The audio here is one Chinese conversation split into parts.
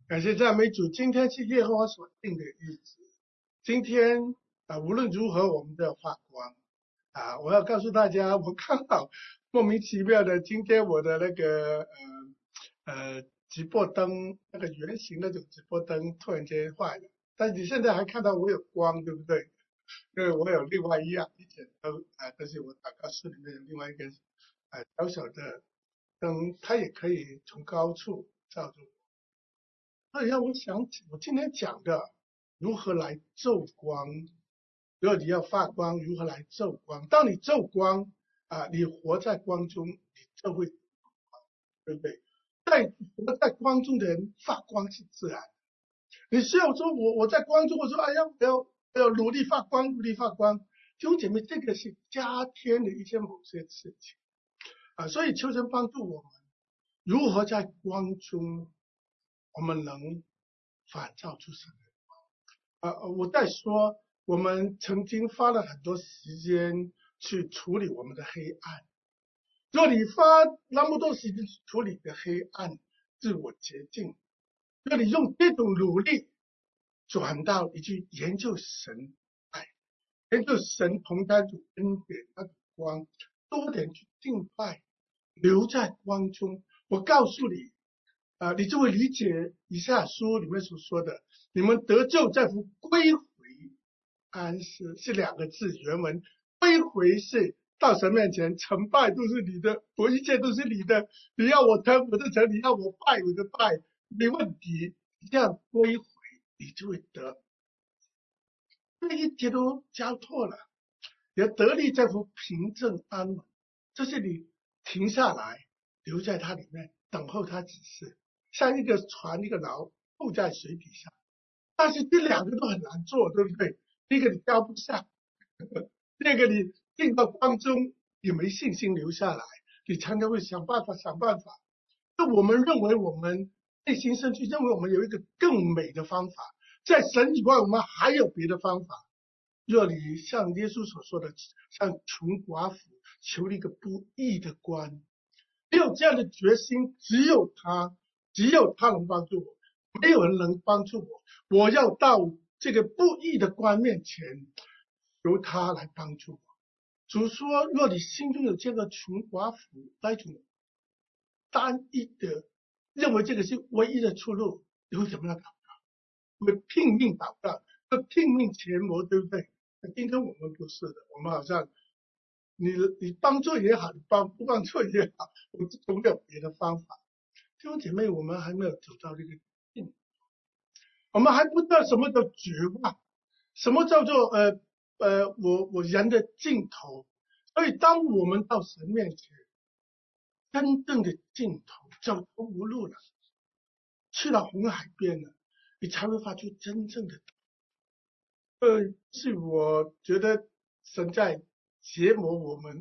感谢赞美主，今天是耶和华所定的日子。今天无论如何我们都要发光我要告诉大家，我刚好莫名其妙的，今天我的那个直播灯那个圆形那种直播灯突然间坏了，但是你现在还看到我有光，对不对？因为我有另外一盏灯但是我祷告室里面有另外一个小小的灯，它也可以从高处照住。那让我想起我今天讲的如何来奏光。如果你要发光，如何来奏光？当你奏光你活在光中，你就会对不对？活在光中的人发光是自然。你需要说我在光中，我说哎呀，我要努力发光，努力发光。弟兄姐妹，这个是加添的一些某些事情所以求神帮助我们如何在光中，我们能反照出神的光我在说，我们曾经花了很多时间去处理我们的黑暗。如果你花那么多时间去处理的黑暗、自我洁净，如果你用这种努力转到你去研究神爱，研究神同在主恩典他的光，多点去敬拜，留在光中。我告诉你你就会理解以赛亚书里面所说的，你们得救在乎归回安息，是两个字，原文归回是到神面前，成败都是你的，我一切都是你的，你要我成我就成，你要我败我就败，没问题。这样归回你就会得，这一切都交托了，你的得力在乎平正安稳，这是你停下来留在它里面等候它指示，像一个船一个锚浮在水底下。但是这两个都很难做，对不对？第一个你标不上，第二个你进到光中也没信心留下来，你常常会想办法。那我们认为我们内心深处认为我们有一个更美的方法，在神以外我们还有别的方法。若你像耶稣所说的，像穷寡妇求了一个不义的官，没有这样的决心，只有他能帮助我，没有人能帮助我。我要到这个不义的官面前，由他来帮助我。主说，若你心中有这个穷寡妇那种单一的认为这个是唯一的出路，你会怎么样祷告？会拼命祷告，会拼命前谋，对不对？今天我们不是的，我们好像你帮助也好，你不帮助也好，我们总有别的方法。弟兄姐妹，我们还没有走到这个尽，我们还不知道什么叫绝望，什么叫做我人的尽头。所以当我们到神面前，真正的尽头，走投无路了，去了红海边了，你才会发出真正的是我觉得神在折磨我们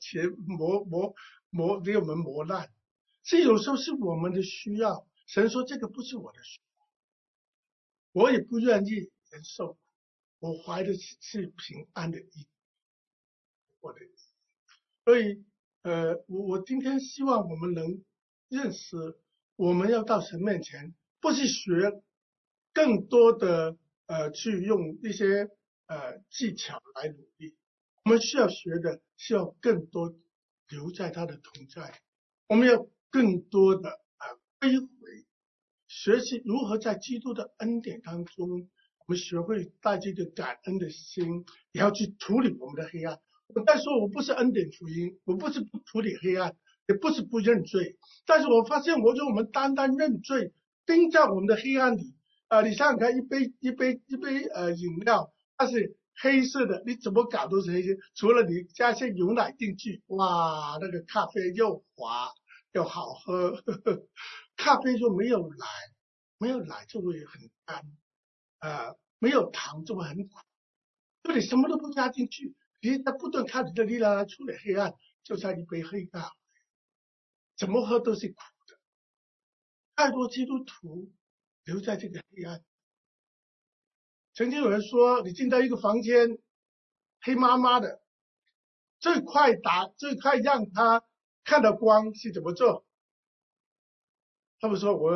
给我们磨难，是有时候是我们的需要。神说这个不是我的需要，我也不愿意人受苦，我怀的是平安的意，我的。所以我今天希望我们能认识，我们要到神面前，不是学更多的去用一些技巧来努力，我们需要学的是要更多留在他的同在，我们要更多的归回，学习如何在基督的恩典当中，我们学会带这个感恩的心，也要去处理我们的黑暗。我在说，我不是恩典福音，我不是不处理黑暗，也不是不认罪，但是我发现，我们单单认罪，盯在我们的黑暗里你想想看，一杯饮料，它是黑色的，你怎么搞都是黑色，除了你加些牛奶进去，哇，那个咖啡又滑又好喝，咖啡就没有奶就会很干没有糖就会很苦，如果你什么都不加进去，你在不断靠你的力量来处理黑暗，就像一杯黑咖啡，怎么喝都是苦的。太多基督徒留在这个黑暗。曾经有人说，你进到一个房间，黑麻麻的，最快让他看到光是怎么做？他们说，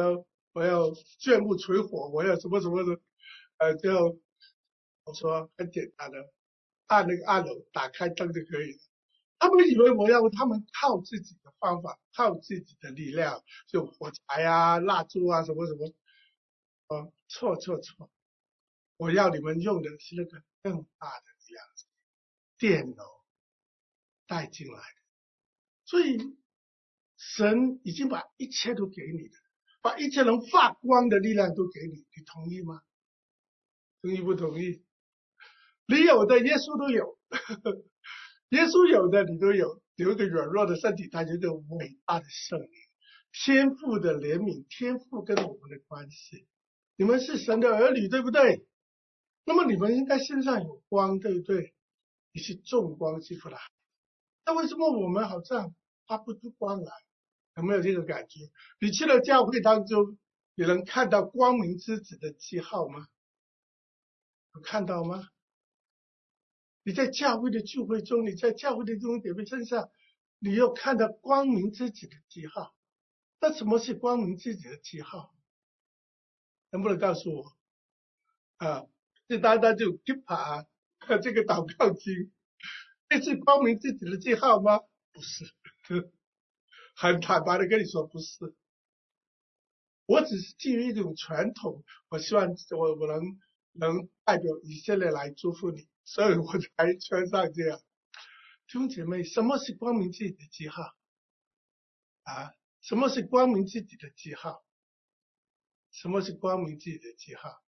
我要钻木取火，我要什么什么的，就我说很简单的，按那个按钮打开灯就可以了。他们以为我要他们靠自己的方法，靠自己的力量，就火柴啊、蜡烛啊什么什么，错错错！我要你们用的是那个更大的力量，电脑带进来的。所以神已经把一切都给你的，把一切能发光的力量都给你，你同意吗？同意不同意？你有的耶稣都有，耶稣有的你都有。有一个软弱的身体，他有一个伟大的圣灵，天父的怜悯，天父跟我们的关系。你们是神的儿女，对不对？那么你们应该身上有光，对不对？你是众光之父的孩子。那为什么我们好像发不出光来？有没有这个感觉？你去了教会当中，你能看到光明之子的记号吗？有看到吗？你在教会的聚会中，你在教会的弟兄姐妹身上，你又看到光明之子的记号。那什么是光明之子的记号？能不能告诉我？这单单就 Kipa 这个祷告经，这是光明之子的记号吗？不是，很坦白的跟你说，不是。我只是基于一种传统，我希望我能代表以色列来祝福你，所以我才穿上这样。弟兄姐妹，什么是光明之子的记号啊？什么是光明之子的记号？什么是光明之子的记号？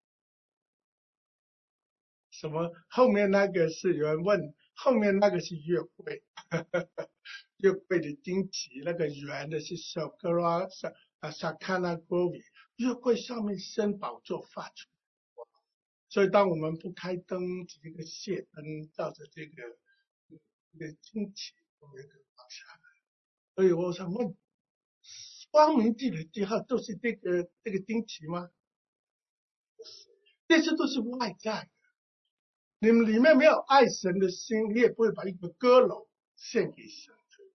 什么？后面那个是有人问，后面那个是约会，约会的经旗，那个圆的是小格拉萨卡纳戈维，约会上面生宝座发出。所以当我们不开灯，这个谢灯照着这个经旗，我们就放下来。所以我想问，光明地的记号都是这个经旗吗？不是，这些都是外在的。你们里面没有爱神的心，你也不会把一个阁楼献给神。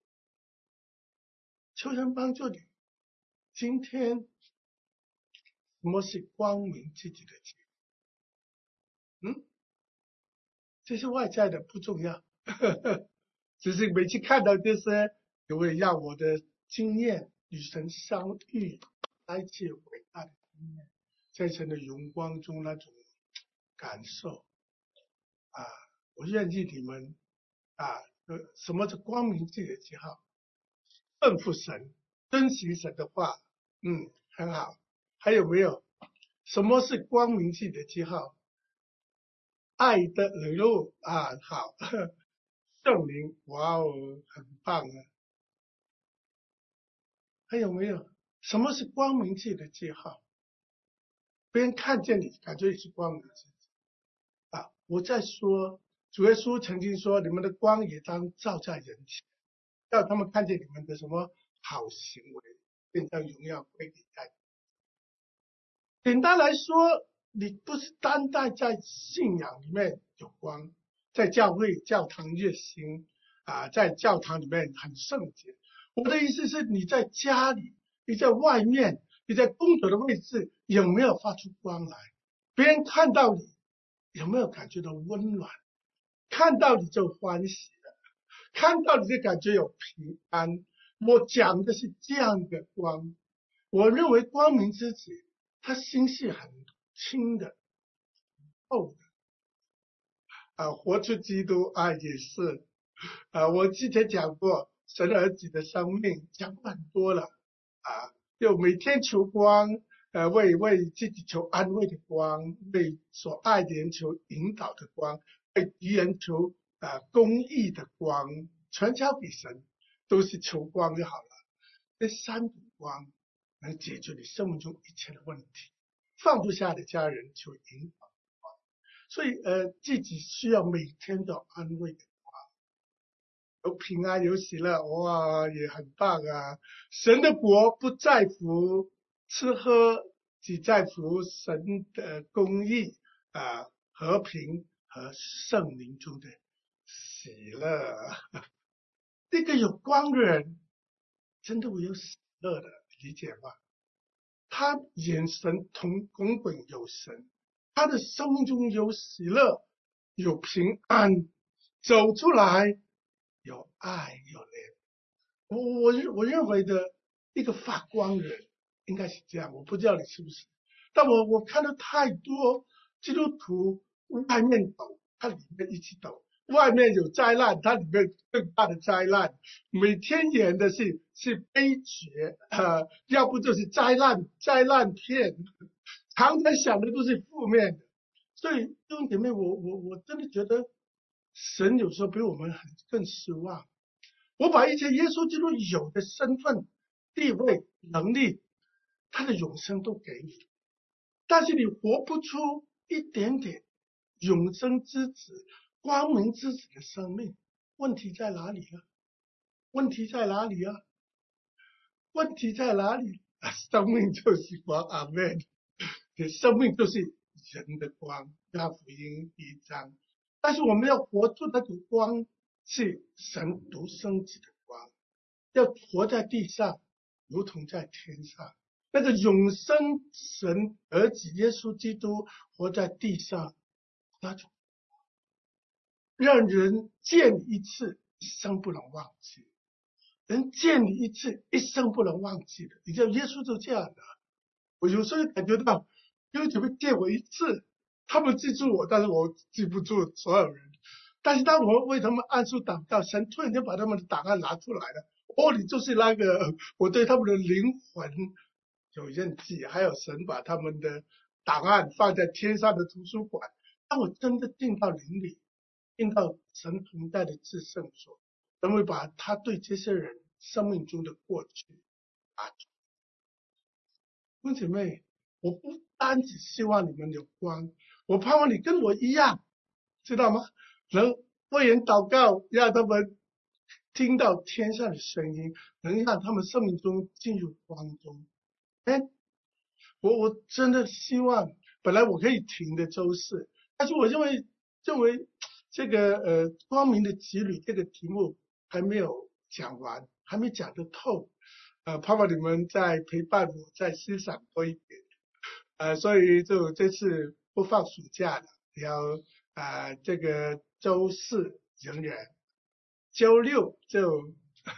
求神帮助你。今天什么是光明自己的记号？这是外在的，不重要。只是每次看到这些，也会让我的经验与神相遇，来自伟大的经验，在神的荣光中那种感受啊！我愿意你们啊，什么是光明自己的记号？顺服神，遵行神的话，很好。还有没有？什么是光明自己的记号？爱的流露啊，好。圣灵，哇哦，很棒啊！还有没有？什么是光明自己的记号？别人看见你，感觉你是光明之子啊！我在说，主耶稣曾经说，你们的光也当照在人前，叫他们看见你们的什么好行为，并将荣耀归给他。简单来说，你不是单单在信仰里面有光，在教会教堂热心在教堂里面很圣洁。我的意思是，你在家里，你在外面，你在工作的位置，有没有发出光来？别人看到你，有没有感觉到温暖？看到你就欢喜了，看到你就感觉有平安。我讲的是这样的光。我认为光明之子，他心是很轻的、厚的活出基督也是我之前讲过神儿子的生命，讲过很多了就每天求光，为自己求安慰的光，为所爱的人求引导的光，为敌人求公义的光，全交给神，都是求光就好了。这三种光能解决你生命中一切的问题。放不下的家人求引导，所以自己需要每天都安慰的有平安有喜乐，哇，也很棒啊！神的国不在乎吃喝，只在乎神的公义和平和圣灵中的喜乐。这个有光的人真的会有喜乐的，理解吗？ 他眼神同根本有神，他的生命中有喜乐，有平安，走出来有爱有怜。我认为的一个发光人应该是这样，我不知道你是不是，但我看到太多基督徒外面抖，他里面一起抖。外面有灾难，它里面更大的灾难，每天演的是悲剧，要不就是灾难片，常常想的都是负面的。所以弟兄姐妹，我真的觉得神有时候比我们更失望。我把一切耶稣基督有的身份、地位、能力，他的永生都给你，但是你活不出一点点永生之子、光明之子的生命，问题在哪里呢？问题在哪里啊？问题在哪里？生命就是光，阿们。生命就是人的光，约福音1章。但是我们要活出那种光，是神独生子的光，要活在地上，如同在天上。那个永生神儿子耶稣基督活在地上，那种让人见一次，一生不能忘记。人见你一次，一生不能忘记的。你知道耶稣就这样的。我有时候感觉到，因为只会见我一次，他们记住我，但是我记不住所有人。但是当我为他们按手祷告，神突然间把他们的档案拿出来了。哦，你就是那个我对他们的灵魂有印记，还有神把他们的档案放在天上的图书馆。当我真的进到灵里，进到神同在的至圣所，神会把他对这些人生命中的过去拿出。弟兄姐妹，我不单只希望你们有光，我盼望你跟我一样，知道吗？能为人祷告，让他们听到天上的声音，能让他们生命中进入光中。我真的希望，本来我可以停的周四，但是我认为这个光明的子女这个题目还没有讲完，还没讲得透，盼望你们再陪伴我，再欣赏多一点，所以就这次不放暑假了，要这个周四仍然，周六就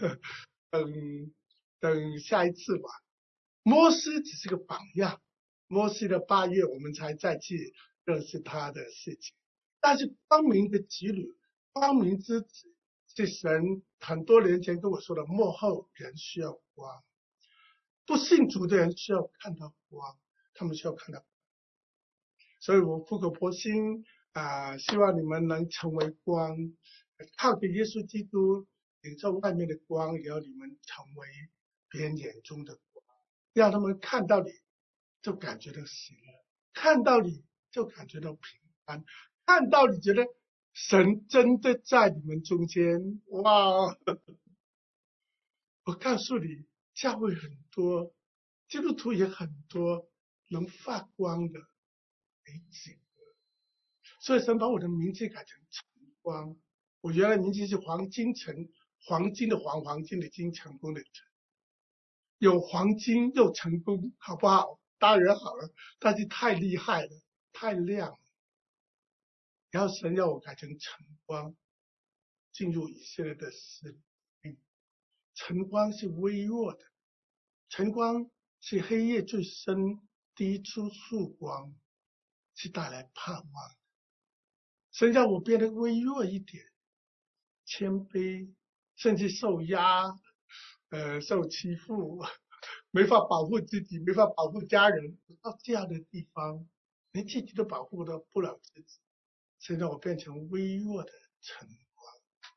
等下一次吧。摩西只是个榜样，摩西的8月我们才再去认识他的事情。但是光明的子女，光明之子，是神很多年前跟我说的，末后人需要光，不信主的人需要看到光，他们需要看到。所以我苦口婆心希望你们能成为光，靠着耶稣基督领受外面的光，也要你们成为别人眼中的光，让他们看到你就感觉到喜乐，看到你就感觉到平安，看到你觉得神真的在你们中间。哇！我告诉你，教会很多，基督徒也很多，能发光的没几个。所以神把我的名字改成晨光。我原来名字是黄金城，黄金的黄，黄金的金，成功的成。有黄金又成功，好不好？当然好了，但是太厉害了，太亮了。然后神要我改成晨光，进入以色列的使命。晨光是微弱的，晨光是黑夜最深第一束曙光，是带来盼望。神让我变得微弱一点，谦卑，甚至受压，受欺负，没法保护自己，没法保护家人，到这样的地方，连自己都保护不了自己，神让我变成微弱的晨光。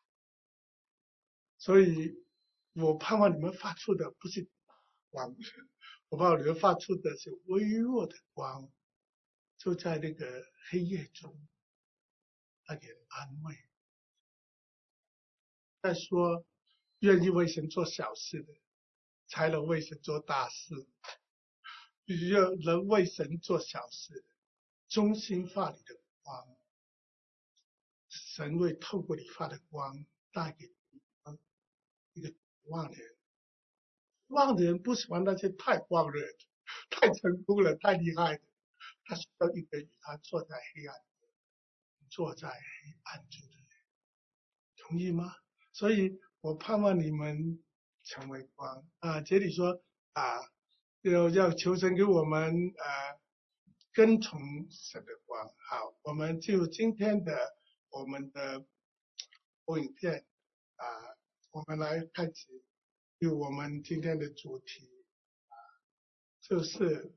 所以我盼望你们发出的不是光，我盼望你们发出的是微弱的光，就在那个黑夜中，那点安慰。再说，愿意为神做小事的，才能为神做大事。能为神做小事，忠心发你的光，神会透过你发的光带给你一个望的人。望的人不喜欢那些太光的人， 太成功了，太厉害了。他需要一个与他坐在黑暗中的人，同意吗？所以我盼望你们成为光啊。这里说啊，要求神给我们跟从神的光。好，我们进入今天的我们的播影片啊，我们来开始就我们今天的主题就是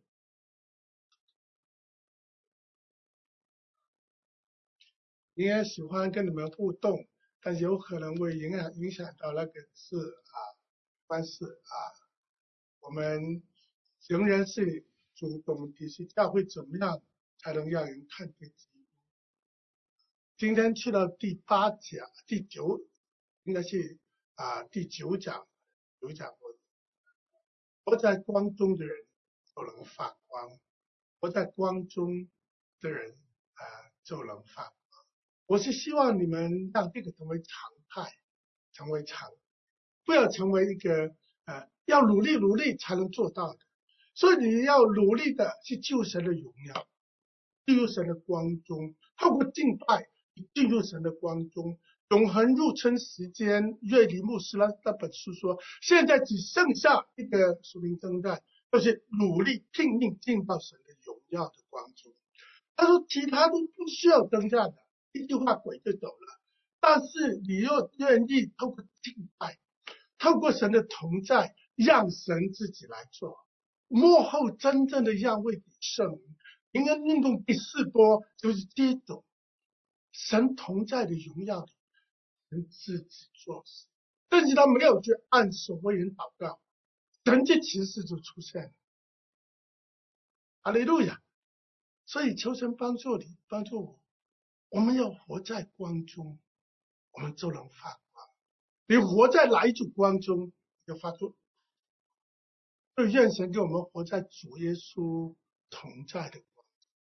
应该喜欢跟你们互动，但有可能会影响到那个方式啊。我们仍然是主动提示教会怎么样才能让人看见基督。今天去到第9，应该是第9讲，活在光中的人就能发光，活在光中的人就能发光。我是希望你们让这个成为常态，不要成为一个要努力才能做到的。所以你要努力的去救神的荣耀，进入神的光中，透过敬拜进入神的光中。永恒入春时间，约里牧师那本书说，现在只剩下一个属灵征战，就是努力拼命进到神的荣耀的光中。他说其他都不需要征战的，一句话鬼就走了。但是你若愿意透过敬拜，透过神的同在，让神自己来做，幕后真正的让位给圣灵。灵恩运动第4波就是这种神同在的荣耀里，神自己做事，甚至他没有去按手为人祷告，神迹奇事就出现了。哈利路亚！所以求神帮助你，帮助我，我们要活在光中，我们就能发光。你活在哪一种光中，就发出。所以愿神给我们活在主耶稣同在的光。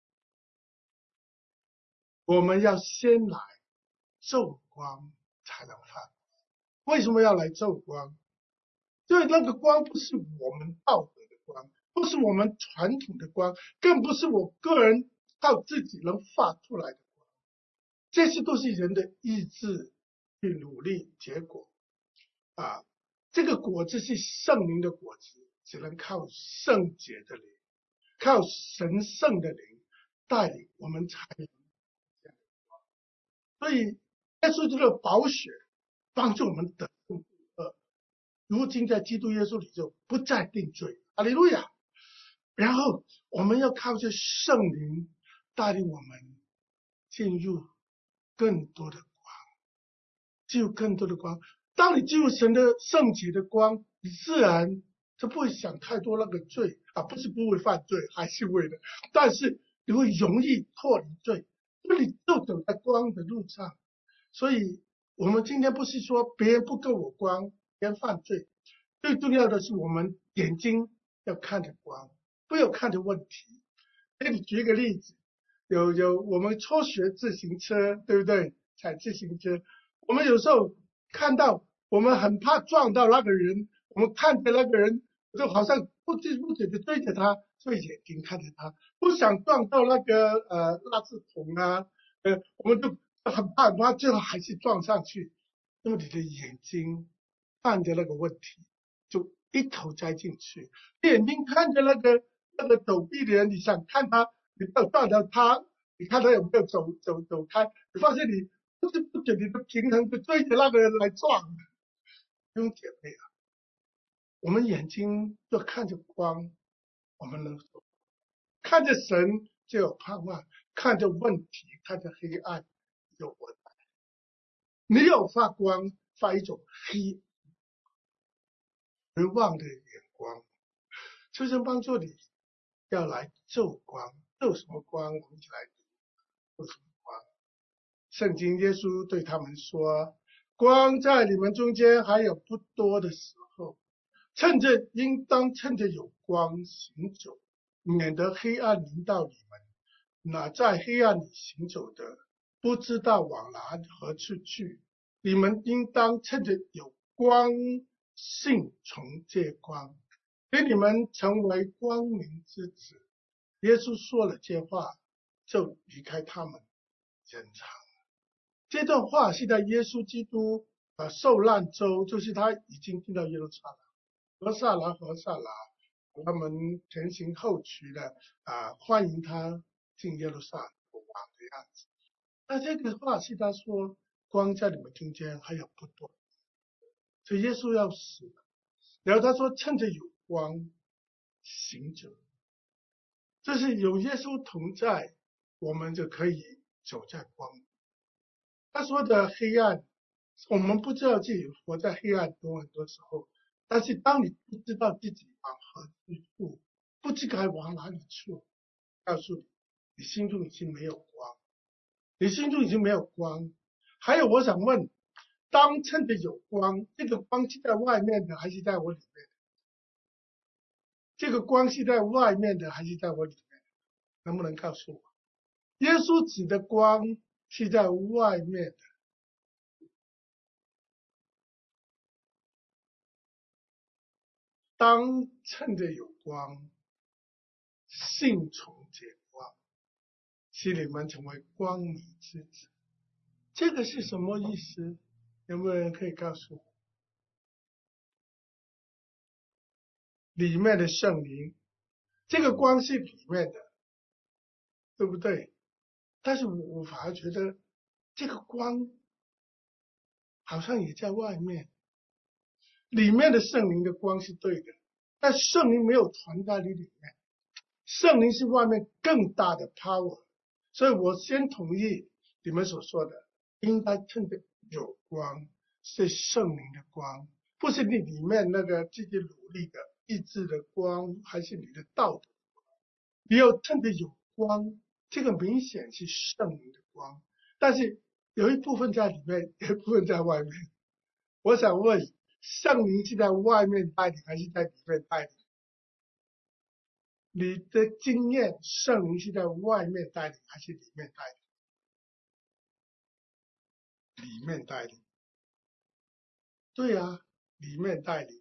我们要先来昼光才能发光。为什么要来昼光？因为那个光不是我们道德的光，不是我们传统的光，更不是我个人靠自己能发出来的光。这些都是人的意志去努力结果这个果子是圣灵的果子，只能靠圣洁的灵，靠神圣的灵带领我们才能。所以耶稣基督的宝血帮助我们得胜如今在基督耶稣里就不再定罪。哈利路亚！然后我们要靠着圣灵带领我们进入更多的光，进入更多的光。当你进入神的圣洁的光，你自然就不会想太多那个罪不是不会犯罪，还是会的，但是你会容易脱离罪，因为你就走在光的路上。所以我们今天不是说别人不够我光，别人犯罪，最重要的是我们眼睛要看着光，不要看着问题。给你举一个例子，有我们初学自行车，对不对？踩自行车，我们有时候看到，我们很怕撞到那个人，我们看着那个人，就好像不知不觉的对着他，所以眼睛看着他，不想撞到那个垃圾桶我们就很怕，最后还是撞上去。那么你的眼睛看着那个问题，就一头栽进去。眼睛看着那个走避的人，你想看他，你不要撞到他，你看他有没有走开，你发现你不知不觉你的平衡就追着那个人来撞。弟兄姐妹我们眼睛要看着光，我们能看着神就有盼望，看着问题，看着黑暗有活在。你有发光，发一种黑而望的眼光，求神帮助你要来昼光。昼什么光？我们一起来读昼什么光。圣经耶稣对他们说，光在你们中间还有不多的时候，应当趁着有光行走，免得黑暗临到你们。那在黑暗里行走的，不知道往何处去。你们应当趁着有光，信从这光， 给你们成为光明之子。耶稣说了这话，就离开他们人场。这段话是在耶稣基督受难周，就是他已经进到耶路撒冷，何塞拉，他们前行后驱的欢迎他进耶路撒冷王的样子。那这个话是他说，光在你们中间还有不多，所以耶稣要死了。然后他说，趁着有光行走，就是有耶稣同在，我们就可以走在光。他说的黑暗，我们不知道自己活在黑暗中很多时候，但是当你不知道自己往何去处，不知该往哪里去，告诉你，你心中已经没有光，你心中已经没有光。还有我想问，当趁着有光，这个光是在外面的还是在我里面？这个光是在外面的还是在我里面？能不能告诉我？耶稣指的光是在外面的。当趁着有光，信从这光，使你们成为光明之子。这个是什么意思？有没有人可以告诉我？里面的圣灵，这个光是里面的，对不对？但是我反而觉得这个光好像也在外面。里面的圣灵的光是对的，但圣灵没有传在你里面，圣灵是外面更大的 power。所以我先同意你们所说的，应该趁着有光，是圣灵的光，不是你里面那个自己努力的意志的光，还是你的道德。你要趁着有光，这个明显是圣灵的光，但是有一部分在里面，有一部分在外面。我想问，圣灵是在外面带领，还是在里面带领？你的经验，圣灵是在外面带领，还是里面带领？里面带领。对啊，里面带领，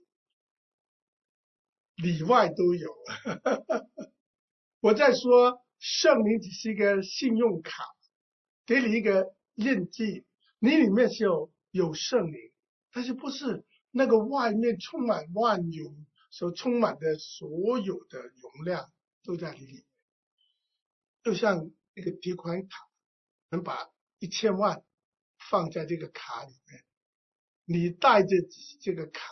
里外都有。我在说，圣灵只是一个信用卡，给你一个印记，你里面是有圣灵，但是不是那个外面充满万有所充满的所有的容量都在你里面。就像一个提款卡，能把1000万放在这个卡里面，你带着这个卡，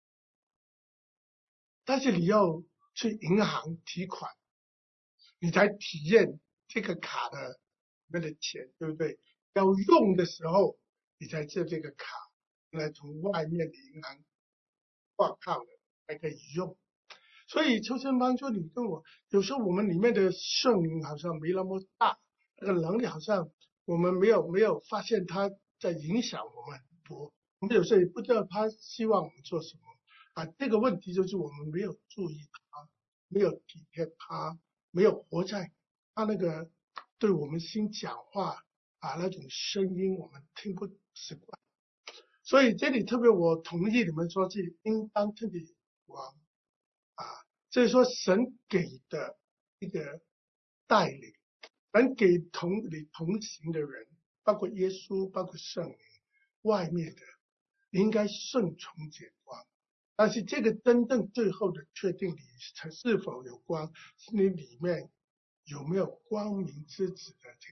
但是你要去银行提款，你才体验这个卡的里面的钱，对不对？要用的时候，你才借这个卡来从外面的银行挂靠的才可以用。所以秋生帮说，你跟我有时候我们里面的圣灵好像没那么大，那个能力好像我们没有发现它在影响我们很多。我们有时候也不知道他希望我们做什么这个问题就是我们没有注意他，没有体贴他，没有活在他那个对我们心讲话那种声音，我们听不习惯。所以这里特别我同意你们说是应当特别光所以说神给的一个带领，神给你同行的人，包括耶稣，包括圣灵，外面的应该顺从这光。但是这个真正最后的确定你是否有光，是你里面有没有光明之子的这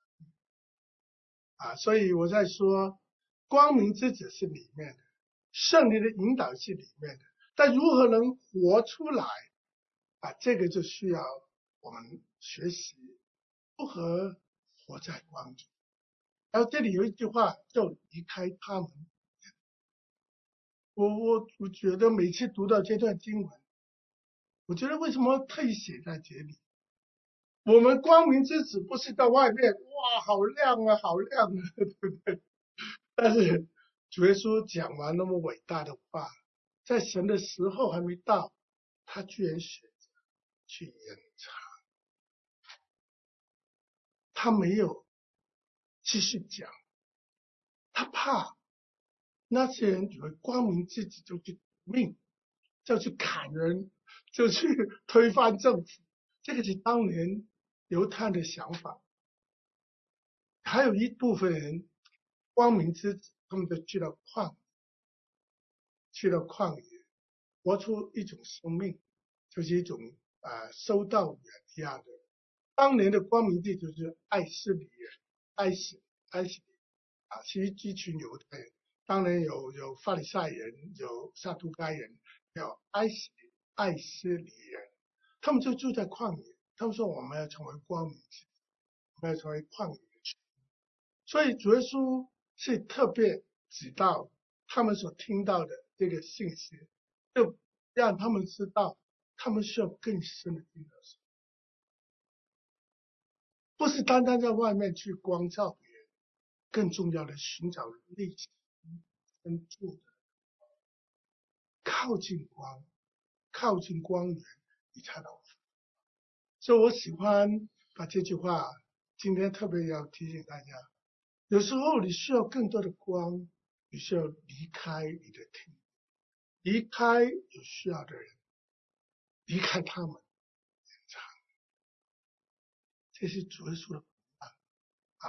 个所以我在说，光明之子是里面的，圣灵的引导是里面的，但如何能活出来这个就需要我们学习如何活在光中。然后这里有一句话叫离开他们。我觉得每次读到这段经文，我觉得为什么特意写在这里？我们光明之子不是在外面，哇，好亮啊，好亮啊，对不对？但是主耶稣讲完那么伟大的话，在神的时候还没到，他居然选择去隐藏，他没有继续讲，他怕那些人以为光明之子就去命，就去砍人， 就去推翻政府。这个是当年犹太的想法。还有一部分人光明之子，他们就去了旷野，活出一种生命，就是一种修道人一样的。当年的光明之子就是爱斯里人，爱斯里是一群犹太人。当然有法利赛人，有撒都该人，有爱斯里人，他们就住在旷野。他们说我们要成为光明之子，我们要成为旷野的群。所以主耶稣是特别指到他们所听到的这个信息，就让他们知道他们需要更深的听到神，不是单单在外面去光照别人，更重要的寻找内心深处的靠近光源，你才能。所以我喜欢把这句话今天特别要提醒大家，有时候你需要更多的光，你需要离开你的听，离开有需要的人，离开他们，这是主耶稣的啊。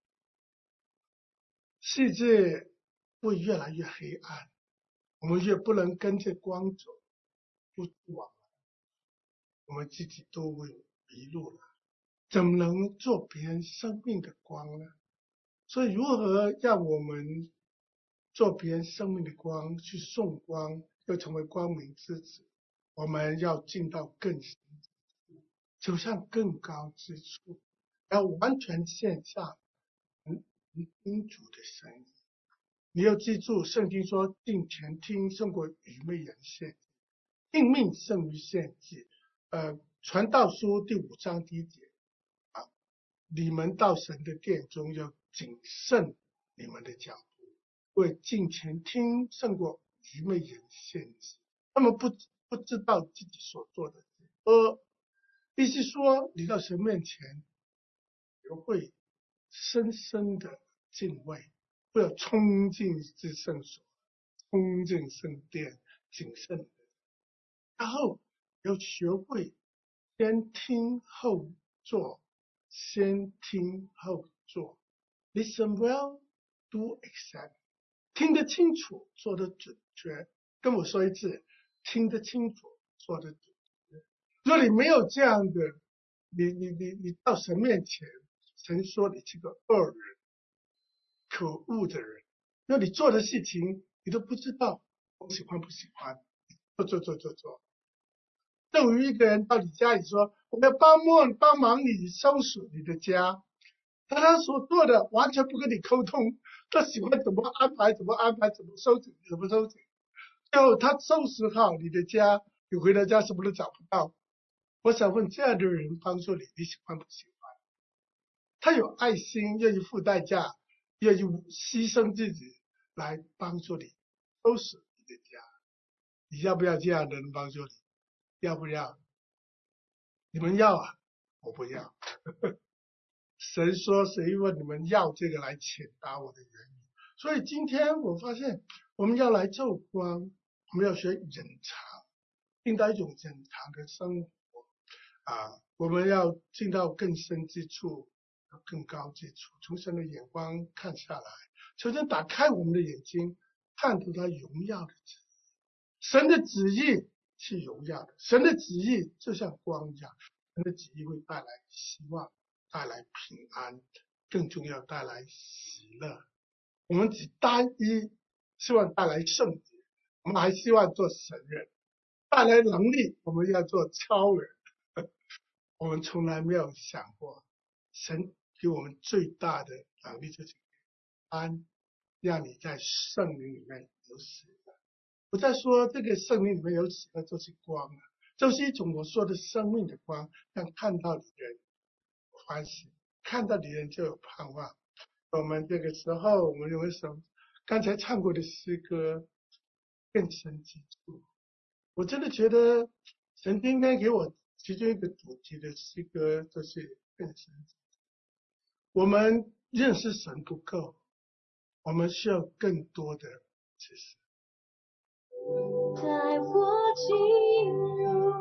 世界会越来越黑暗，我们越不能跟着光走，不往，我们自己都会迷路了，怎么能做别人生命的光呢？所以如何让我们做别人生命的光，去送光，又成为光明之子？我们要进到更深之处，走向更高之处，要完全献上听主的声音。你要记住，圣经说敬前听胜过愚昧人献祭，听命胜于献祭。传道书第5章第1节你们到神的殿中要谨慎你们的脚步，因为敬前听胜过愚昧人献祭。他们不知道自己所做的必须说你到神面前学会深深的敬畏，不要冲进至圣所，冲进圣殿，谨慎。然后要学会先听后做，先听后做。Listen well, do exactly。听得清楚，做得准确。跟我说一次，听得清楚，做得准确。如果你没有这样的，你到神面前，神说你是个恶人，可恶的人。那你做的事情你都不知道我喜欢不喜欢，做。正如一个人到你家里说我要帮忙你收拾你的家，他所做的完全不跟你沟通，他喜欢怎么安排怎么安排，怎么收拾怎么收拾。最后他收拾好你的家，你回到家什么都找不到。我想问这样的人帮助你，你喜欢不喜欢？他有爱心，愿意付代价，愿意牺牲自己来帮助你收拾你的家，你要不要这样的人帮助你？要不要？你们要啊？我不要。神说谁问你们要这个来谴答我的言语。所以今天我发现我们要来做光，我们要学忍常，进到一种忍常的生活我们要进到更深之处，更高之处，从神的眼光看下来，求神打开我们的眼睛，看出他荣耀的旨意。神的旨意是荣耀的，神的旨意就像光一样，神的旨意会带来希望，带来平安，更重要带来喜乐。我们只单一希望带来圣洁，我们还希望做神人，带来能力我们要做超人。我们从来没有想过神给我们最大的能力就是安，让你在圣灵里面有喜乐。我在说这个圣灵里面有喜乐就是光就是一种我说的生命的光，让看到你的人欢喜，看到你的人就有盼望。我们这个时候我们有一首刚才唱过的诗歌更深之处，我真的觉得神应该给我其中一个主题的诗歌，就是更深之处。我们认识神不够，我们需要更多的知识。 带我进入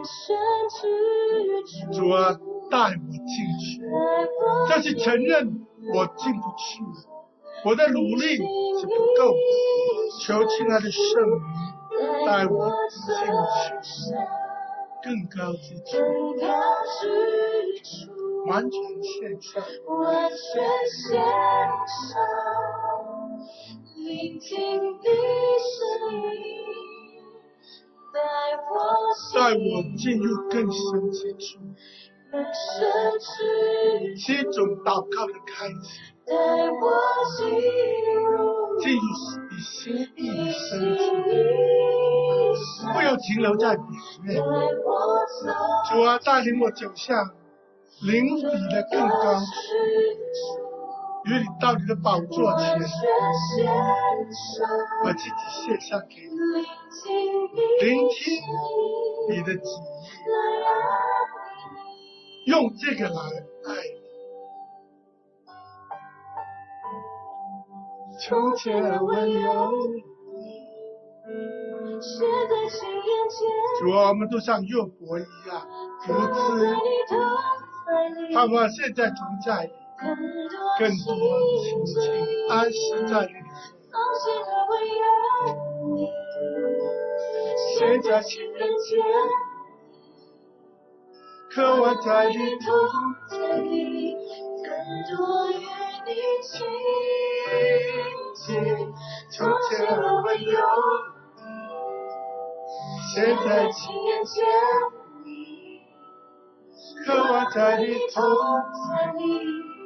主啊，带我进去，这是承认我进不去，我的努力是不够的，求亲爱的圣灵带我进去，更高之处，完全献上，聆听你声音，带我进入更深之处，是一种祷告的开始，进入你心意的深处，不要停留在表面。主啊，带领我走向灵比的更高处，与你到你的宝座前，把自己献上给你，聆听你的旨意，用这个来爱你。从前温柔，主啊，我们都像约伯一样如此，盼望现在同在你，更多亲近安息在你里面。现在情人节，渴望在你同在里，更多与你亲近，从前温柔，现在情人节，渴望在你同在里，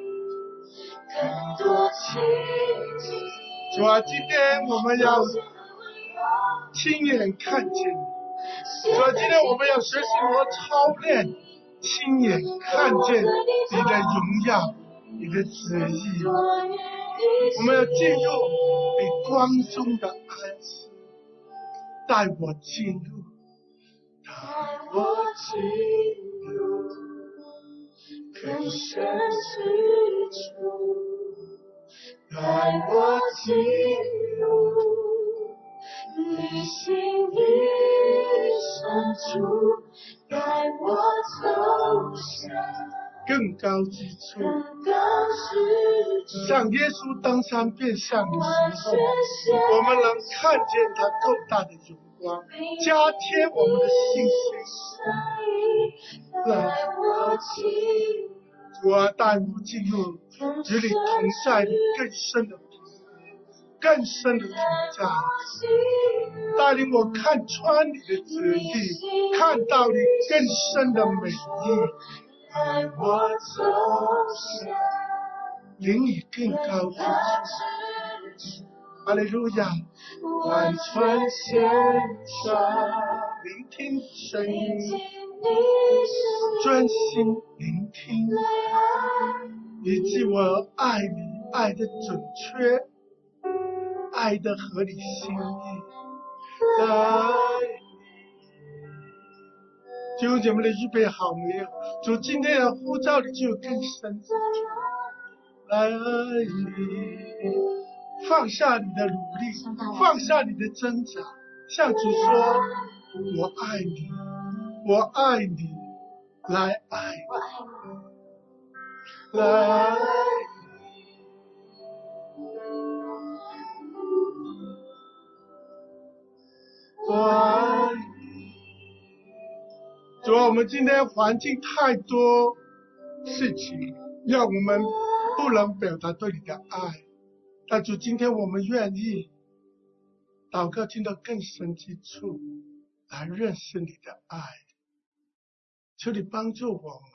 更多亲近。主啊，今天我们要亲眼看见你，主啊，今天我们要学习和操练，亲眼看见你的荣耀，你的旨意。我们要进入你光中的安息，带我进入，带我进入更深之处，带我进入你心里深处，带我走向更高之处，像耶稣登山变像的时候，我们能看见他够大的荣光，加添我们的信心。主啊，带我进入与你同在的更深的更深的同在，带领我看穿你的旨意，看到你更深的美意，带我走向灵里更高之处。哈利路亚！完全献上，聆听声音，专心聆听，以及我爱你爱的准确，爱的合理心意。来，弟兄姐妹的预备好没有？主今天的呼召你就有更深之处。来爱你。放下你的努力，放下你的挣扎，向主说：我爱你，我爱你，来爱你，来爱你，我爱你。主啊，我们今天环境太多事情，让我们不能表达对你的爱。但主，今天我们愿意祷告进到更深之处，来认识你的爱。求你帮助我们，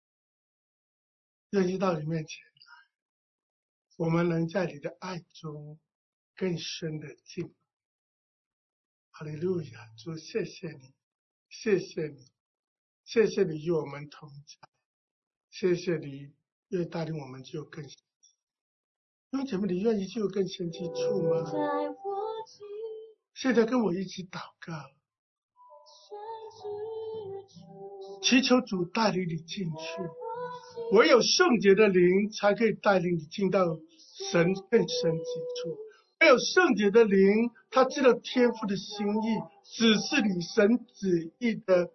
愿意到你面前来，我们能在你的爱中更深的进步。哈利路亚！主，谢谢你，谢谢你，谢谢你与我们同在，谢谢你愿带领我们就更深。弟兄姐妹，你愿意就更深之处吗？现在跟我一起祷告，祈求主带领你进去。唯有圣洁的灵才可以带领你进到神更深之处。唯有圣洁的灵，他知道天父的心意，指示你神旨意的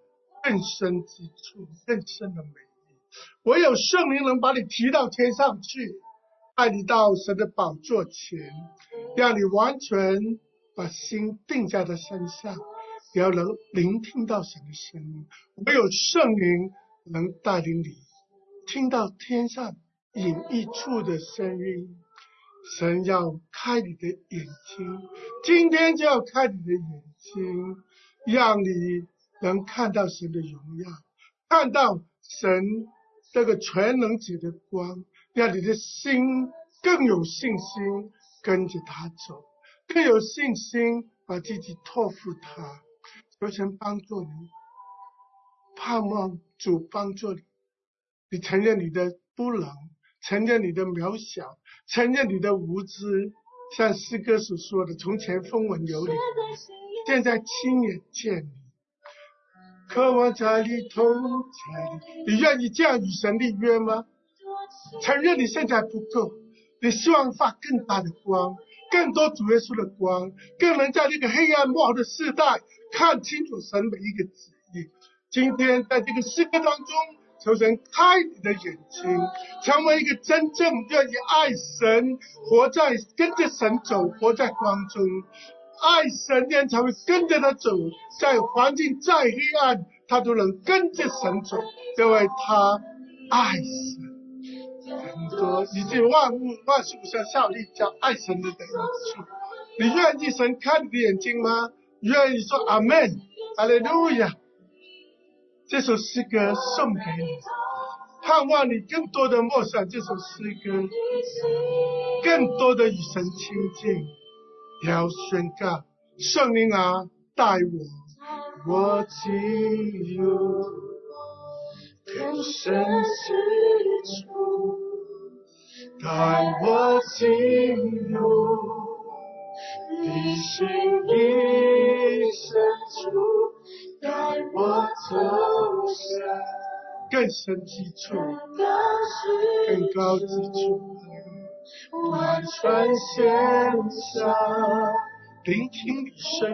更深之处，更深的美丽。唯有圣灵能把你提到天上去，带你到神的宝座前，让你完全把心定在他身上，也要能聆听到神的声音。唯有圣灵能带领你听到天上隐秘处的声音。神要开你的眼睛，今天就要开你的眼睛，让你能看到神的荣耀，看到神这个全能者的光，让你的心更有信心跟着他走，更有信心把自己托付他。求神帮助你，盼望主帮助你，你承认你的不能，承认你的渺小，承认你的无知，像诗歌所说的，从前风闻有你，现在亲眼见你，渴望在你同在里。你愿意这样与神立约吗？承认你现在不够，你希望发更大的光，更多主耶稣的光，更能在这个黑暗幕后的世代看清楚神每一个旨意。今天在这个诗歌当中，求神开你的眼睛，成为一个真正愿意爱神，跟着神走，活在光中。爱神人才会跟着他走，在环境再黑暗，他都能跟着神走，因为他爱神。很多以致万事不相效力，叫爱神的人处。你愿意神开你的眼睛吗？愿意说阿门，哈利路亚。这首诗歌送给你，盼望你更多的默想这首诗歌，更多的与神亲近，也要宣告圣灵啊，带我进入更深之处，带我进入你心意深处，带我走向更深之处，更高之处，完全献上，聆听你声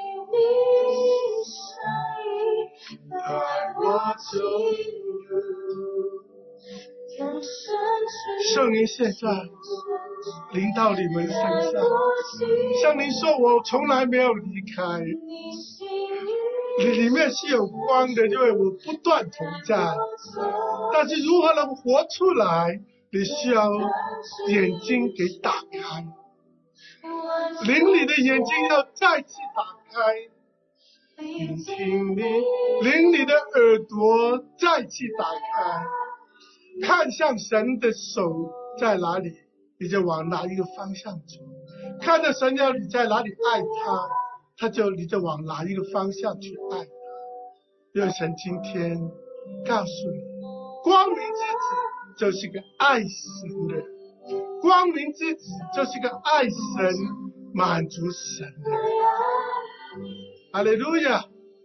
音，带我进入。圣灵现在临到你们身上，圣灵说我从来没有离开，你里面是有光的，因为我不断同在。但是如何能活出来，你需要眼睛给打开，灵里的眼睛要再次打开，聆听你，灵里的耳朵再次打开，看向神的手在哪里，你就往哪一个方向走。看着神要你在哪里爱他，你就往哪一个方向去爱他。愿神今天告诉你，光明之子就是个爱神的人，光明之子就是个爱神、满足神的人。哈利路亚！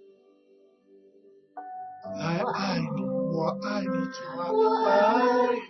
来爱你，我爱你，主啊，我爱你。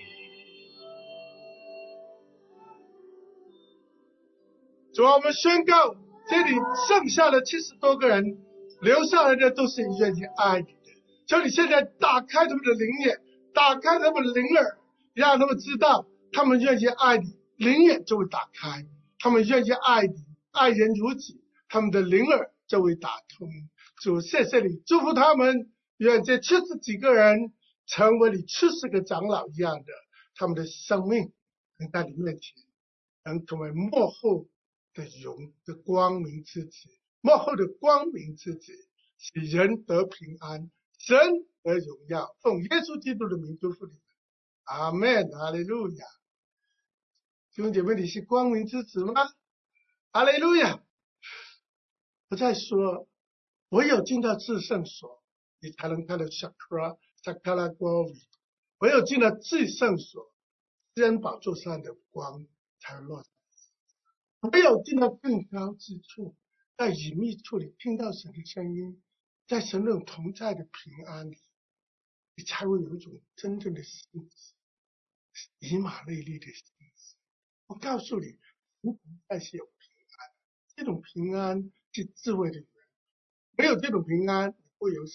主啊，我们宣告，这里剩下的70多个人，留下来的都是愿意爱你的。求你现在打开他们的灵眼，打开他们的灵耳，让他们知道他们愿意爱你，灵眼就会打开；他们愿意爱你，爱人如己，他们的灵耳就会打通。主，谢谢你，祝福他们，愿这70几个人成为你70个长老一样的，他们的生命能在你面前，能成为幕后的光明之子，幕后的光明之子，使人得平安，神得荣耀。奉耶稣基督的名祝福你们，阿们，哈利路亚。弟兄姐妹，你是光明之子吗？哈利路亚。我再说，唯有进到至圣所，你才能看到 Sakara Glory。唯有进了至圣所，施恩宝座上的光才会落下。唯有进到更高之处，在隐秘处里听到神的声音，在神那种同在的平安里，你才会有一种真正的幸福，以马内利的幸福。我告诉你，神同在是有平安，这种平安是智慧的源，没有这种平安，你会有喜乐的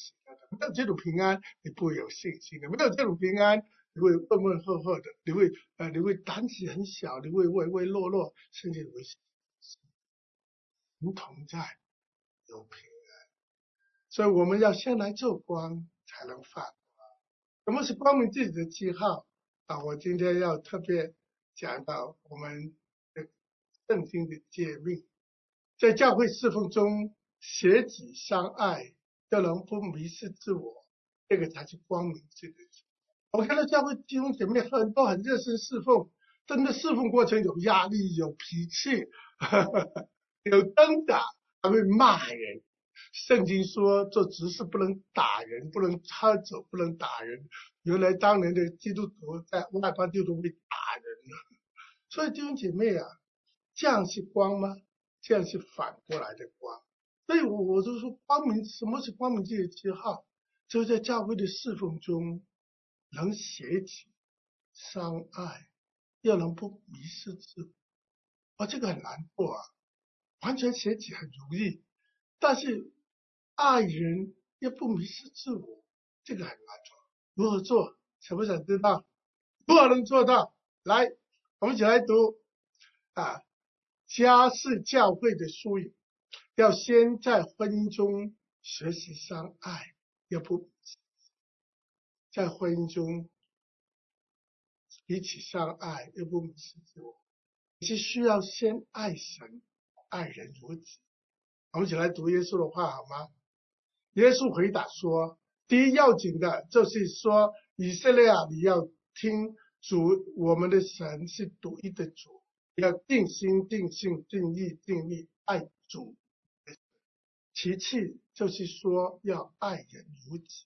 没有这种平安，你不会有信心的；没有这种平安，你会浑浑噩噩的，你会胆子很小，你会唯唯诺诺，甚至会神同在，有平安。所以我们要先来做光，才能发光。什么是光明自己的记号啊？我今天要特别讲到我们的圣经的诫命，在教会侍奉中，舍己相爱，又能不迷失自我，这个才是光明自己的记号。我看到教会弟兄姐妹很多很热心侍奉，真的侍奉过程有压力，有脾气，有挣扎，还会骂人。圣经说做执事不能打人，不能喝酒，不能打人。原来当年的基督徒在外邦就都会打人了。所以弟兄姐妹啊，这样是光吗？这样是反过来的光。所以我就说光明，什么是光明自己的记号？就是在教会的侍奉中，能舍己相爱，又能不迷失自我。这个很难做啊，完全舍己很容易，但是爱人又不迷失自我，这个很难做。如何做？想不想知道？如何能做到？来，我们一起来读啊，家是教会的缩影，要先在婚姻中学习相爱，要不在婚姻中彼此相爱，又不迷失自我，是需要先爱神，爱人如己。我们一起来读耶稣的话好吗？耶稣回答说，第一要紧的就是说，以色列啊，你要听主我们的神是独一的主，要尽心尽性尽意尽力爱主。其次就是说要爱人如己。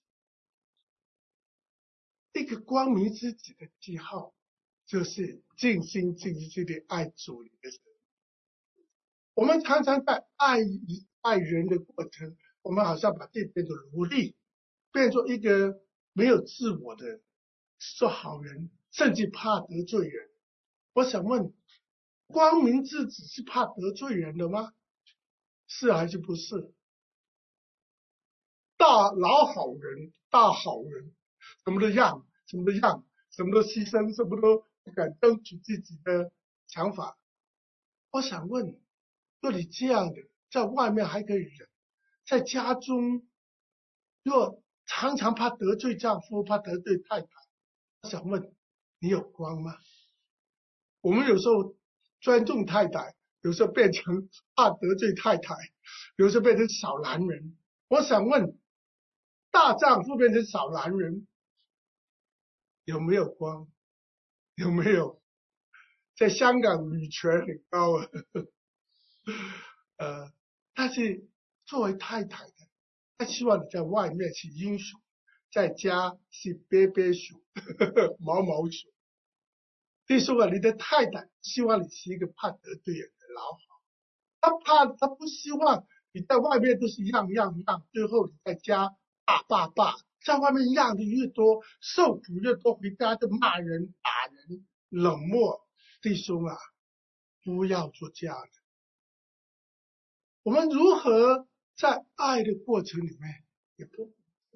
一个光明之子的记号，就是尽心尽意尽力爱主的神。我们常常在爱人的过程，我们好像把自己变作奴隶，变作一个没有自我的做好人，甚至怕得罪人。我想问，光明之子是怕得罪人的吗？是还是不是？老好人，大好人，什么都让，什么都让，什么都牺牲，什么都不敢争取自己的想法。我想问，若你这样的在外面还可以忍，在家中若常常怕得罪丈夫，怕得罪太太，我想问，你有光吗？我们有时候尊重太太，有时候变成怕得罪太太，有时候变成小男人。我想问，大丈夫变成小男人，有没有光？有没有？在香港女权很高啊，但是作为太太的，她希望你在外面是英雄，在家是憋憋熊、毛毛熊。弟兄啊，你的太太希望你是一个怕得罪人的老好，她不希望你在外面都是让，最后你在家霸，在外面让的越多，受苦越多，回家就骂人、打人、冷漠。弟兄啊，不要做这样的。我们如何在爱的过程里面也不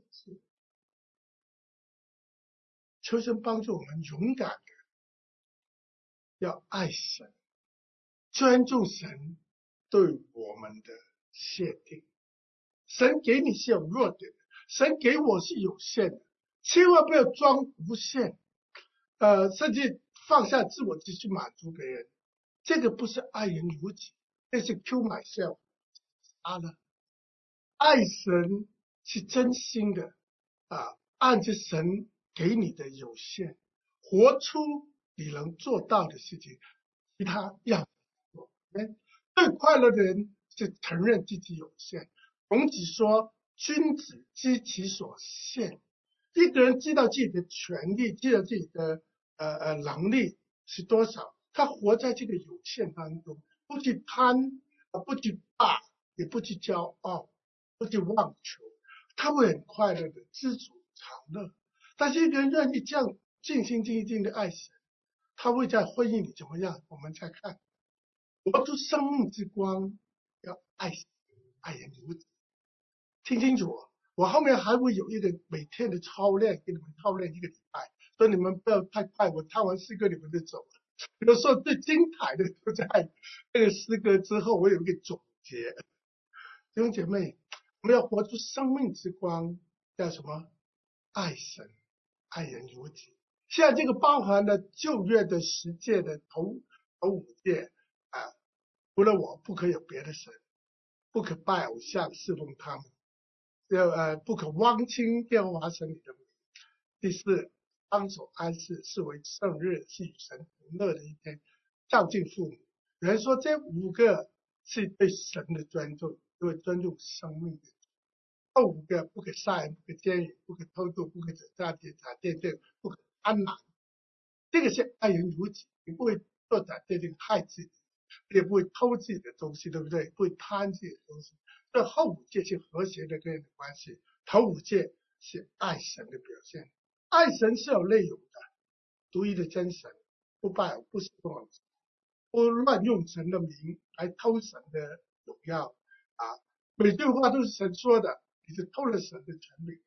求神帮助我们勇敢的要爱神，尊重神对我们的限定。神给你是有弱点的，神给我是有限的，千万不要装无限，甚至放下自我去满足别人，这个不是爱人如己，这是 kill myself。爱神是真心的按着神给你的有限，活出你能做到的事情，其他要做。最快乐的人是承认自己有限。孔子说，君子知其所限。一个人知道自己的权利，知道自己的能力是多少，他活在这个有限当中，不去贪，不去霸，也不去骄傲，不去妄求，他会很快乐的知足常乐。但是一个人愿意这样尽心尽意的爱神，他会在婚姻里怎么样？我们再看，活出生命之光，要爱神，爱人如己。听清楚， 我后面还会有一个每天的操练，给你们操练1个礼拜，所以你们不要太快，我唱完诗歌你们就走了。有时候最精彩的就在那个诗歌之后，我有一个总结。弟兄姐妹，我们要活出生命之光，叫什么？爱神，爱人如己。现在这个包含了旧约的10诫的头5诫啊，除了我不可有别的神，不可拜偶像侍奉他们，不可妄称耶和华神你的名。第4，当守安息，视为圣日，是与神同乐的一天，孝敬父母。有人说这5个是对神的尊重，因为尊重生命的。这5个不可杀人，不可奸淫，不可偷盗，不可走诈骗、假见证，不可贪婪。这个是爱人如己，你不会做假见证害自己，也不会偷自己的东西，对不对？不会贪自己的东西。这后5戒是和谐的跟人的关系，头5戒是爱神的表现。爱神是有内容的，独一的真神，不拜偶不侍奉偶像，不乱用神的名来偷神的荣耀啊！每句话都是神说的，你是偷了神的权柄。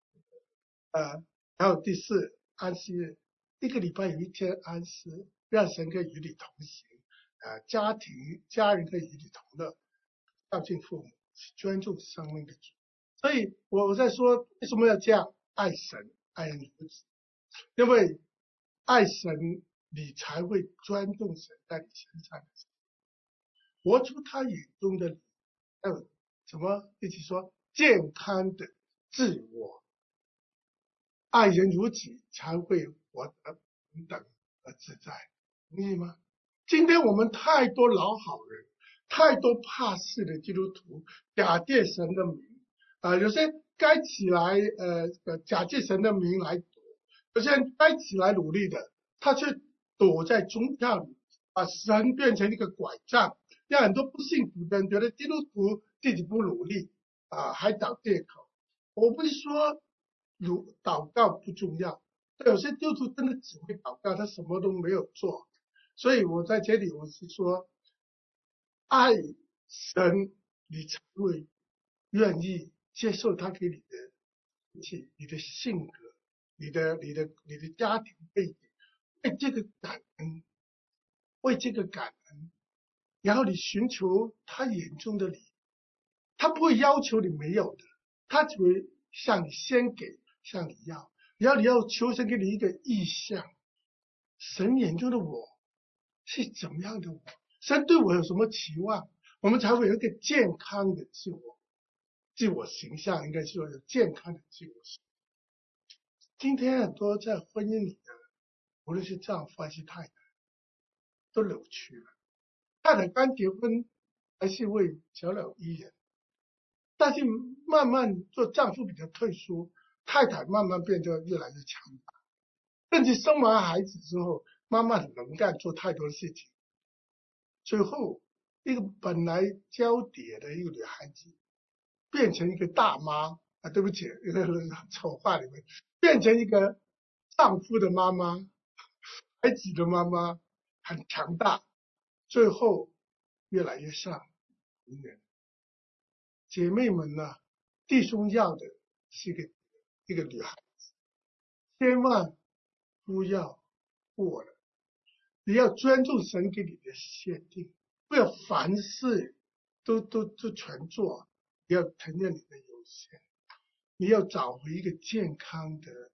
还有第4，安息日，1个礼拜有1天安息，让神可以与你同行，家人可以与你同乐，孝敬父母，尊重生命的主。所以我在说，为什么要这样爱神、爱人如己？因为爱神，你才会尊重神在你身上的事，活出他眼中的你。还有什么？一起说健康的自我。爱人如己，才会活得平等而自在，同意吗？今天我们太多老好人，太多怕事的基督徒，假借神的名有些该起来假借神的名来躲，有些人该起来努力的，他却躲在宗教里，把神变成一个拐杖，让很多不信主的人觉得基督徒自己不努力还找借口。我不是说祷告不重要，有些基督徒真的只会祷告，他什么都没有做。所以我在这里我是说，爱神，你才会愿意接受他给你的福气、你的性格、你的家庭背景，为这个感恩，为这个感恩，然后你寻求他眼中的你，他不会要求你没有的，他只会向你先给，向你要，然后你要求神给你一个意向，神眼中的我是怎么样的我，神对我有什么期望，我们才会有一个健康的自我形象，应该说有健康的自我形象。今天很多在婚姻里的，无论是丈夫还是太太，都扭曲了。太太刚结婚还是为小鸟依人，但是慢慢做丈夫比较退缩，太太慢慢变得越来越强大，甚至生完孩子之后，妈妈很能干，做太多事情，最后一个本来娇嗲的一个女孩子，变成一个大妈对不起，丑话里面变成一个丈夫的妈妈，孩子的妈妈，很强大，最后越来越像女人。姐妹们呢，弟兄要的是一个女孩子，千万不要过了，你要尊重神给你的限定，不要凡事都全做，你要承认你的有限，你要找回一个健康的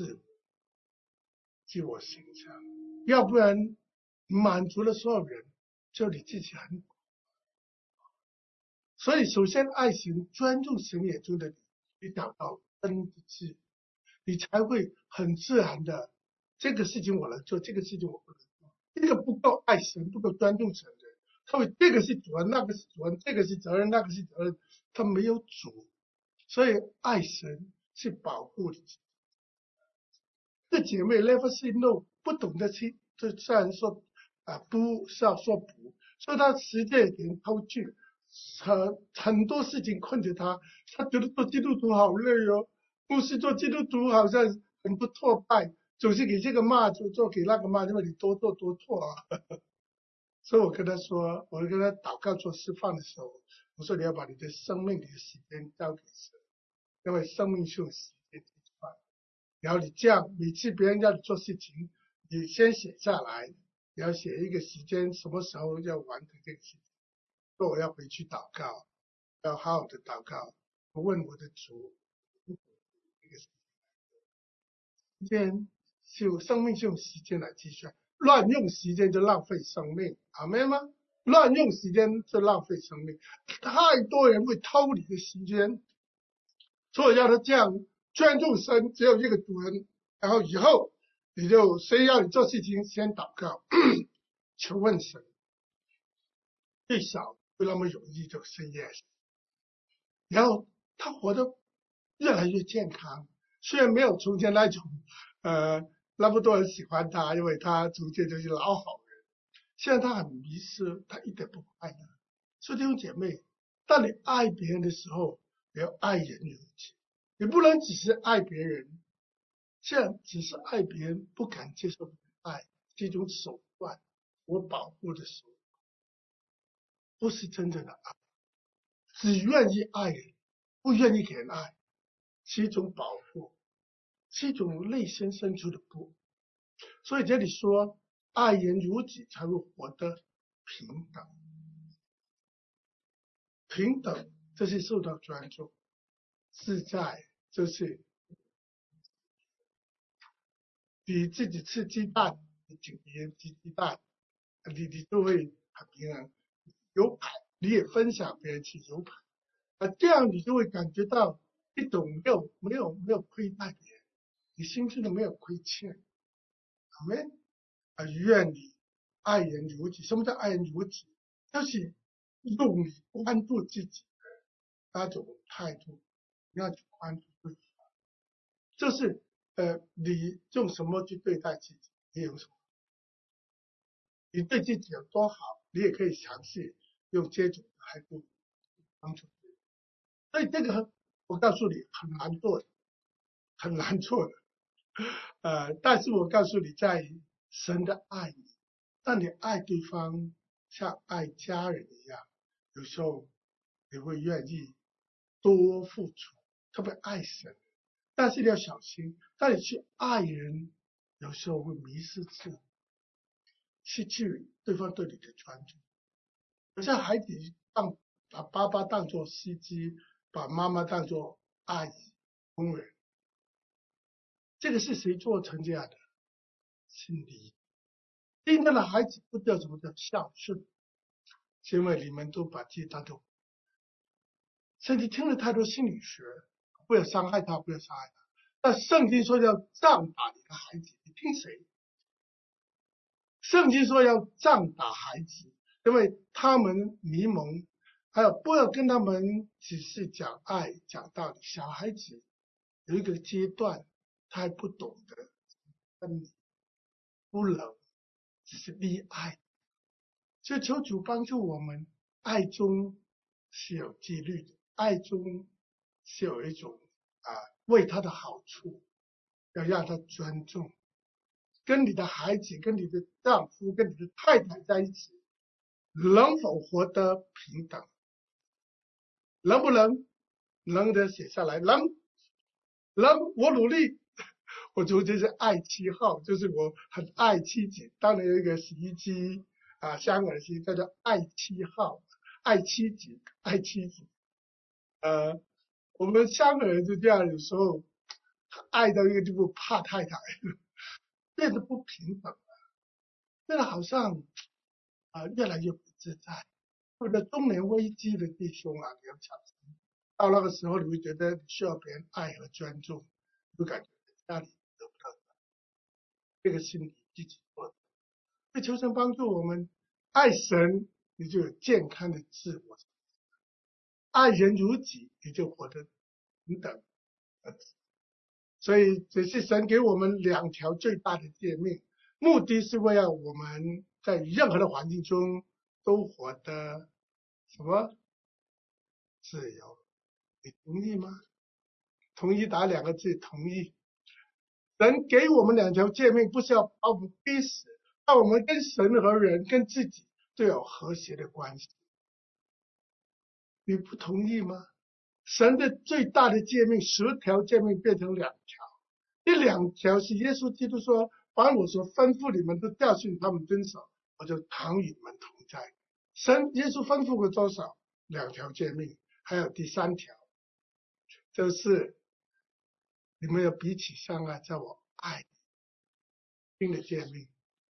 自我形象，要不然满足了所有人，就你自己很。所以首先爱神，尊重神眼中的你找到真的自由，你才会很自然的，这个事情我能做，这个事情我不能做，这个不够爱神，不够尊重神的，他会这个是主人，那个是主人，这个是责任，那个是责任，他没有主。所以爱神是保护你。这姐妹 never say no， 不懂得去，就虽然说不是要说不，所以他实践有点偷去，很多事情困着他，他觉得做基督徒好累哦，不是做基督徒好像很不挫败，总是给这个骂，做给那个骂，因为你多做多错所以我跟他说，我跟他祷告做释放的时候，我说你要把你的生命、你的时间交给神， 因为生命是用时间计算。然后你这样每次别人要你做事情，你先写下来，你要写一个时间，什么时候要完成这个事情。说我要回去祷告，要好好的祷告，我问我的主，这个时间是用生命是用时间来计算，乱用时间就浪费生命，阿们吗？乱用时间就浪费生命，太多人会偷你的时间，所以要他这样专注神，只有一个主人，然后以后你就谁要你做事情，先祷告，求问神，最少不那么容易就 say yes， 然后他活得越来越健康，虽然没有从前那种那么多人喜欢他，因为他从前就是老好人，现在他很迷失，他一点不快乐。所以弟兄姐妹，当你爱别人的时候，也要爱人如己，你不能只是爱别人，这样只是爱别人，不敢接受别人爱，是一种手段，我保护的手段，不是真正的爱。只愿意爱人，不愿意给人爱，是一种保护，是一种内心深处的不。所以这里说，爱人如己才会活得平等。平等就是受到尊重，自在就是你自己吃鸡蛋，你请别人吃鸡蛋，你就会很平衡。有排你也分享别人吃有排，这样你就会感觉到一种没有亏待别人，你心中的没有亏欠。阿们。愿你爱人如己。什么叫爱人如己？就是用你关注自己的那种态度，你要去关注对方。就是你用什么去对待自己，你有什么？你对自己有多好，你也可以尝试用这种态度帮助别人。所以这个我告诉你很难做的，很难做的。但是我告诉你，在神的爱里，当你爱对方像爱家人一样，有时候你会愿意多付出，特别爱神。但是你要小心，当你去爱人，有时候会迷失自我，失去对方对你的专注。有些孩子把爸爸当作司机，把妈妈当作阿姨、工人，这个是谁做成这样的？是你。今天的孩子不知道什么叫孝顺，是因为你们都把自己当作，甚至听了太多心理学，不要伤害他，不要伤害他。但圣经说要杖打你的孩子，你听谁？圣经说要杖打孩子，因为他们迷蒙，还有不要跟他们只是讲爱、讲道理。小孩子有一个阶段，他还不懂得分离，不能只是溺爱。所以求主帮助我们，爱中是有纪律的，爱中是有一种为他的好处，要让他尊重。跟你的孩子、跟你的丈夫、跟你的太太在一起，能否活得平等？能不能？能的写下来，能，我努力。我从前是爱妻号，就是我很爱妻子。当年有一个洗衣机香港的洗衣机叫做爱妻号，爱妻子，爱妻子。我们香港人就这样，有时候爱到一个地步，怕太太，变得不平等了，变得好像越来越不自在。或者中年危机的弟兄你要小心。到那个时候，你会觉得你需要别人爱和尊重，就感觉家里得不到，这个是你自己做的。所以求神帮助我们爱神，你就有健康的自我；爱人如己，你就活得平等。所以这是神给我们两条最大的诫命，目的是为了我们在任何的环境中都活得什么自由。你同意吗？同意打2个字，同意。神给我们2条诫命，不是要把我们逼死，让我们跟神和人跟自己都有和谐的关系。你不同意吗？ 神的最大的诫命10条诫命变成2条，这2条是耶稣基督说，把我所吩咐你们都教训他们遵守，我就常与你们同在。耶稣吩咐过多少？2条诫命，还有第3条，就是你们要彼此相爱，叫我爱你，新的诫命。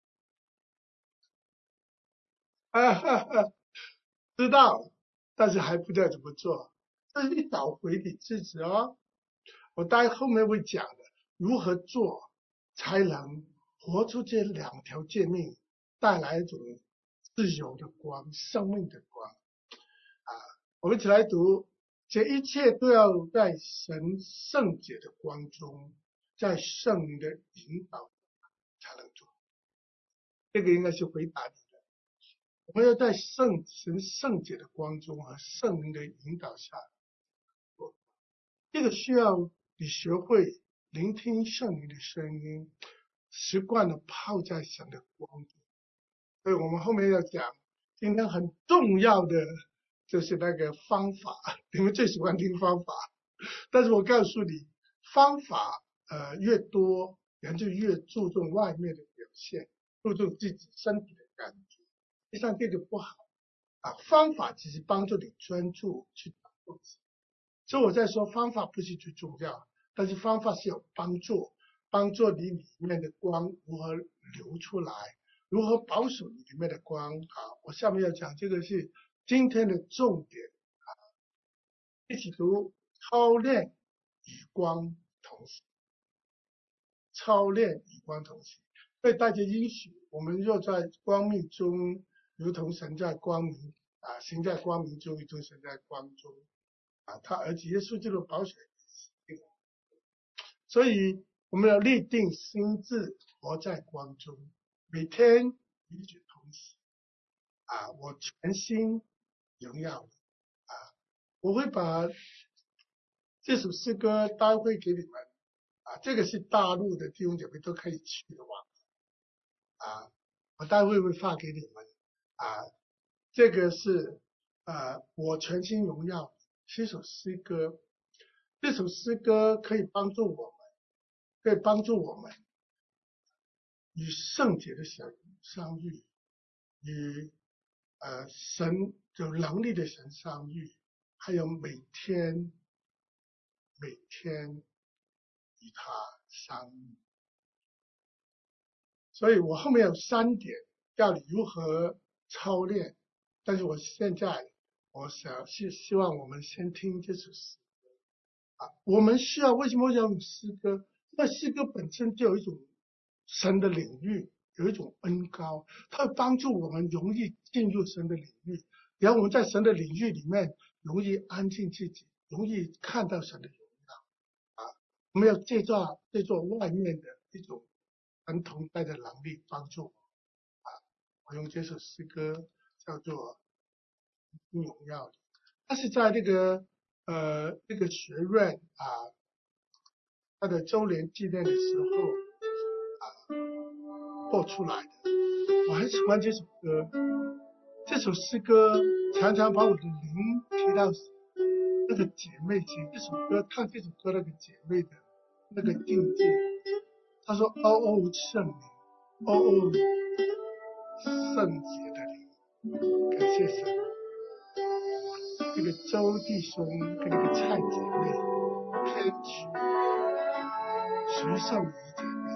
知道，但是还不知道怎么做，这是一倒回的日子哦。我待后面会讲的，如何做才能活出这2条诫命，带来一种自由的光，生命的光。我们一起来读，这一切都要在神圣洁的光中，在圣灵的引导才能做。这个应该是回答你的。我们要在神圣洁的光中和圣灵的引导下做。这个需要你学会聆听圣灵的声音，习惯的泡在神的光中。所以我们后面要讲，今天很重要的就是那个方法，你们最喜欢听方法，但是我告诉你，方法越多，人就越注重外面的表现，注重自己身体的感觉，实际上这个不好方法只是帮助你专注去掌握自己。所以我在说方法不是最重要，但是方法是有帮助你里面的光如何流出来，如何保守你里面的光我下面要讲这个是今天的重点一起读操练与光同行，操练与光同行。所以大家允许我们若在光明中，如同神在光明行在光明中，如同神在光中他儿子耶稣基督保守。所以我们要立定心志，活在光中，每天与主同行我全心荣耀你我会把这首诗歌待会给你们这个是大陆的弟兄姐妹都可以去的网我待会会发给你们这个是我全心荣耀是一首诗歌，这首诗歌可以帮助我们与圣洁的神相遇，与神有能力的神相遇，还有每天与他相遇。所以我后面有3点教你如何操练，但是我现在希望我们先听这首诗歌我们需要为什么要用诗歌？因为诗歌本身就有一种神的领域，有一种恩膏，它会帮助我们容易进入神的领域，然后我们在神的领域里面容易安静自己，容易看到神的荣耀我们要借助外面的一种神同在的能力帮助我我用这首诗歌叫做荣耀它是在这个学院它的周年纪念的时候播出来的。我很喜欢这首歌，这首诗歌常常把我的灵提到那个姐妹情，唱这首歌那个姐妹的那个境界。他说圣灵圣洁的灵，感谢神。这个周弟兄跟那个蔡姐妹编曲徐胜怡姐妹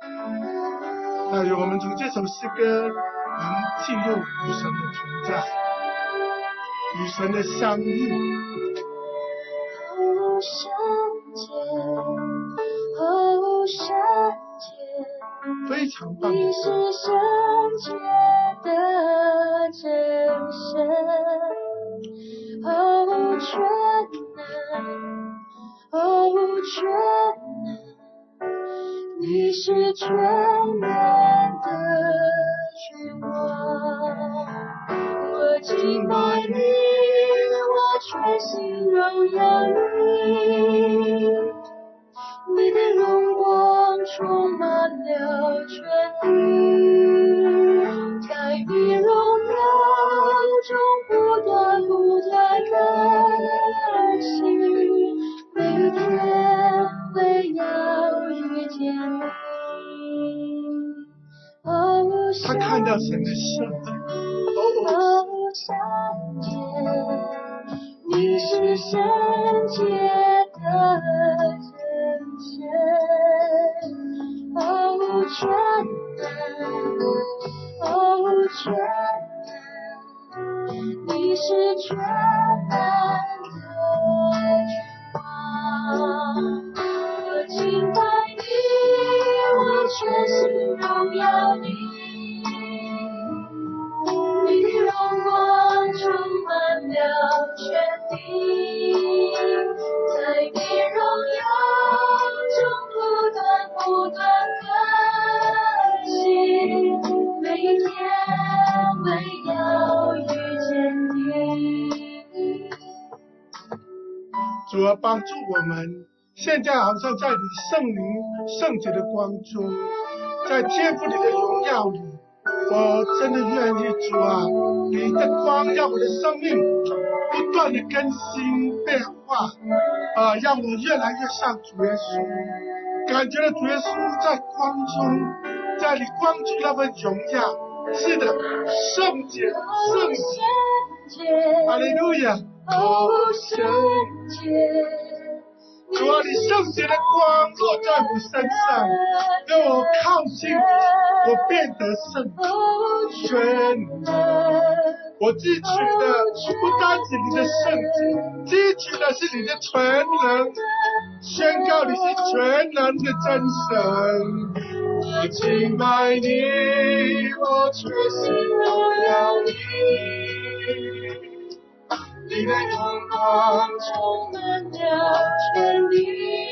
我们从这首诗歌能进入与神的同在，与神的相遇非常棒的你是圣洁的真神全能你是全能的君王我敬拜你我全心荣耀你你的荣光充满了全地在你荣耀中不断更新见你。 他看到神的圣洁， 圣洁，你是圣洁的真神，全能，全能，你是全能的主啊，我敬拜你，我全心荣耀你。你的荣光充满了全地，在你荣耀中不断更新，每一天为要遇见你。 主啊，帮助我们，现在好像在你圣灵圣洁的光中，在天父你的荣耀里，我真的愿意主啊，你的光让我的生命不断的更新变化，让我越来越像主耶稣，感觉到主耶稣在光中，在你光中那份荣耀，是的，圣洁，圣洁，哈利路亚， 圣洁。 主啊，你圣洁的光落在我身上，让我靠近你，我变得圣全能。我汲取的不单指你的圣洁，汲取的是你的全能，宣告你是全能的真神。我敬拜你，我全心荣耀你。你的荣光充满了全地，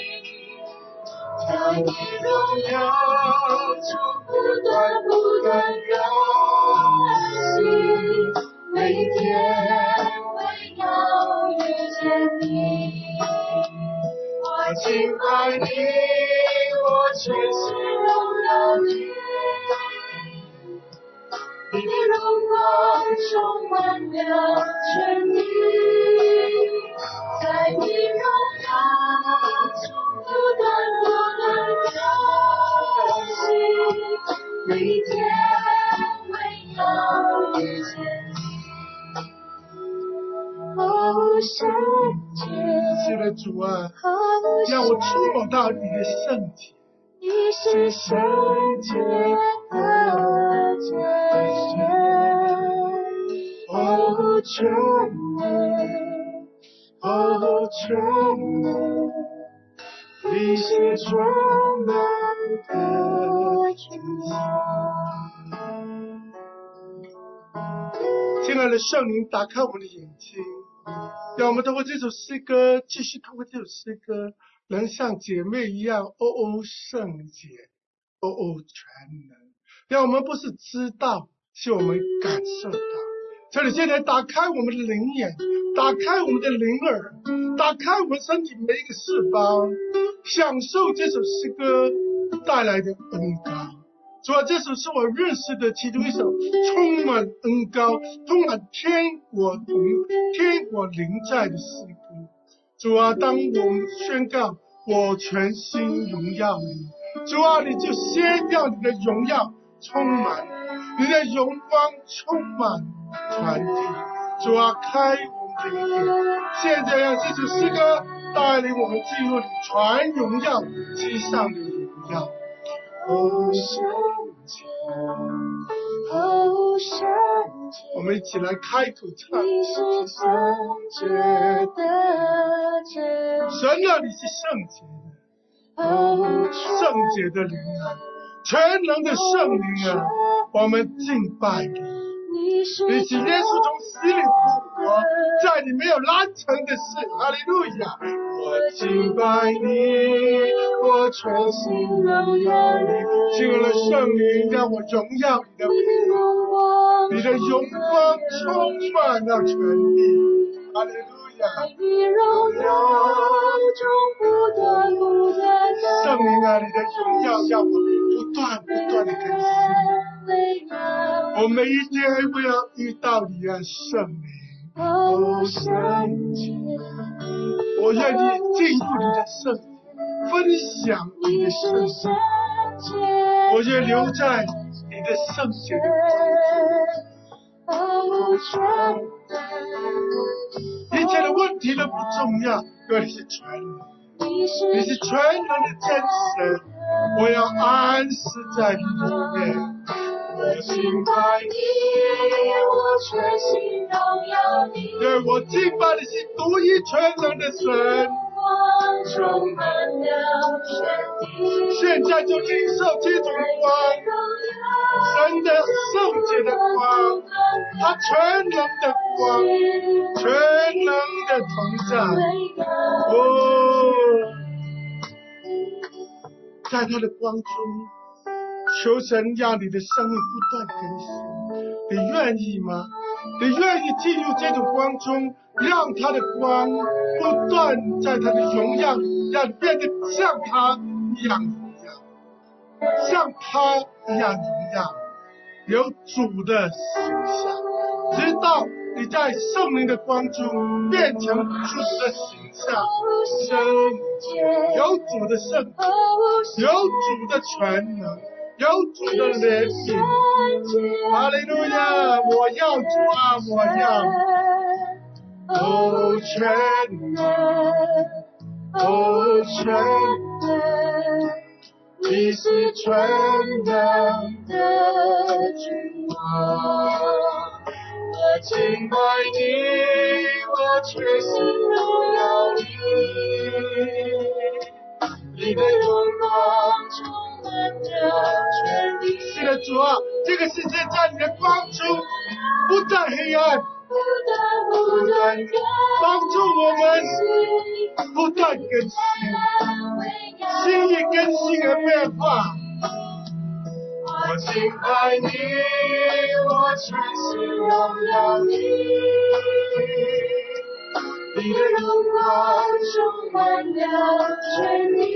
在你荣耀中不断更新，每一天为要遇见你。我敬拜你，我全心荣耀你。你的荣光充满了全地，在你荣耀中不断更新，每一天为要遇见你。圣洁，是的，主啊，让我触摸到你的圣洁。 你是圣洁的真神，全能，全能， 你是全能的主。亲爱的圣灵，打开我们的眼睛，让我们通过这首诗歌，继续通过这首诗歌，能像姐妹一样，圣洁，全能。让我们不是知道，是我们感受到。所以现在打开我们的灵眼，打开我们的灵耳，打开我们身体每一个细胞，享受这首诗歌带来的恩膏。主啊，这首是我认识的其中一首充满恩膏、充满天国临在的诗歌。主啊，当我们宣告我全心荣耀你，主啊，你就先让你的荣耀充满，你的荣光充满传递。主啊，开我们的眼，现在让这首诗歌带领我们进入你全荣耀之上的荣耀。 圣洁，圣洁， 我们一起来开口唱。 你是圣洁的真神啊，你是圣洁的，圣洁的灵啊，全能的圣灵啊，我们敬拜你。你是耶稣从死里复活，在你没有难成的事，哈利路亚！我敬拜你，我全心荣耀你。亲爱的圣灵，让我荣耀你的名，你的荣光充满了全地，哈利路亚！ 你荣耀中不断圣灵啊，你的荣耀让我不断的更新。我每一天都要遇到你啊，圣灵。 圣洁， 我愿意进入你的圣洁， 分享你的圣洁，我愿留在你的圣洁的光中。一切的问题都不重要，因为你是全能，你是全能的真神，我要安息在你里面。我敬拜你，我全心荣耀你，对，我敬拜的是独一全能的神，充满了全地，现在就领受这种光，神的圣洁的光，他全能的光，全能的同在。在他的光中，求神让你的生命不断更新。你愿意吗？你愿意进入这种光中，让他的光不断在他的荣耀里，让你变得像他一样荣耀，像他一样荣耀，有主的形象，直到你在圣灵的光中变成主的形象，有主的圣洁，有主的全能，有主的怜悯。哈利路亚！我要主啊，我要。哦，全能，哦，全能，你是全能的君王。我敬拜你，我全心荣耀你，你的荣光充满着全地。是的，主啊，这个世界在你的光中不再黑暗，不断帮助我们不断更新，心意更新而变化。我敬拜你，我全心荣耀你，你的荣光充满了全地，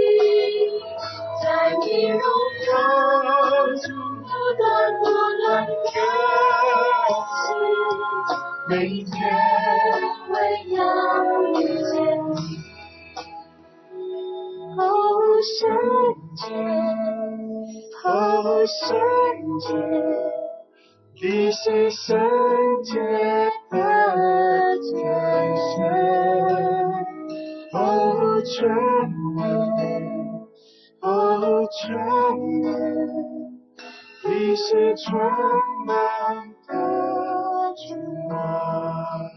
在你荣耀中不断更新，每一天为要遇见你。哦，圣洁，哦，圣洁，你是圣洁的真神。哦，全能，哦，全能，你是全能的君王。